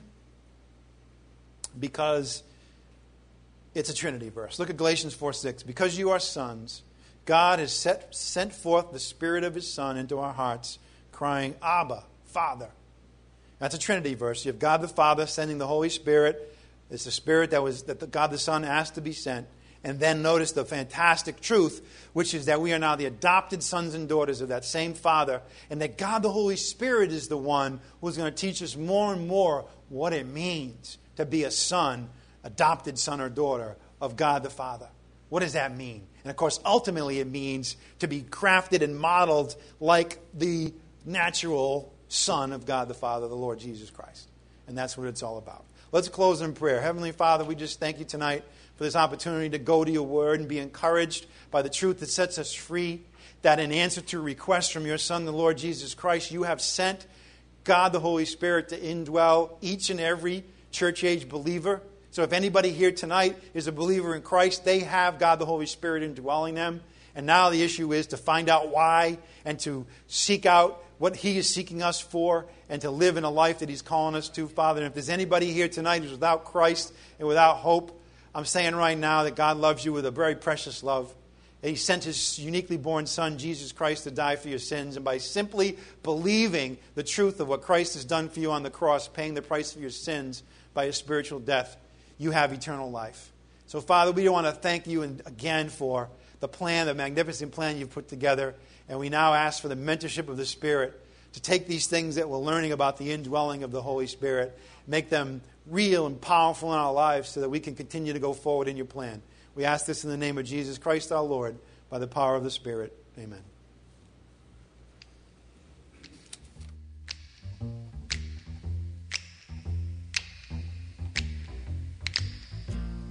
because it's a Trinity verse. Look at Galatians four six. Because you are sons, God has set, sent forth the Spirit of His Son into our hearts, crying, Abba, Father. That's a Trinity verse. You have God the Father sending the Holy Spirit. It's the Spirit that was that the God the Son asked to be sent. And then notice the fantastic truth, which is that we are now the adopted sons and daughters of that same Father, and that God the Holy Spirit is the one who's going to teach us more and more what it means to be a son, adopted son or daughter of God the Father. What does that mean? And of course, ultimately it means to be crafted and modeled like the natural Son of God the Father, the Lord Jesus Christ. And that's what it's all about. Let's close in prayer. Heavenly Father, we just thank you tonight for this opportunity to go to your word and be encouraged by the truth that sets us free, that in answer to requests from your Son, the Lord Jesus Christ, you have sent God the Holy Spirit to indwell each and every church-age believer. So if anybody here tonight is a believer in Christ, they have God the Holy Spirit indwelling them. And now the issue is to find out why and to seek out what He is seeking us for and to live in a life that He's calling us to, Father. And if there's anybody here tonight who's without Christ and without hope, I'm saying right now that God loves you with a very precious love. And He sent His uniquely born Son, Jesus Christ, to die for your sins. And by simply believing the truth of what Christ has done for you on the cross, paying the price for your sins by His spiritual death, you have eternal life. So, Father, we want to thank you again for the plan, the magnificent plan you've put together. And we now ask for the mentorship of the Spirit to take these things that we're learning about the indwelling of the Holy Spirit, make them real and powerful in our lives so that we can continue to go forward in your plan. We ask this in the name of Jesus Christ our Lord, by the power of the Spirit. Amen.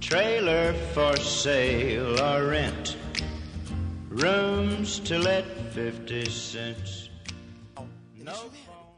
Trailer for sale or rent. Rooms to let fifty cents. No.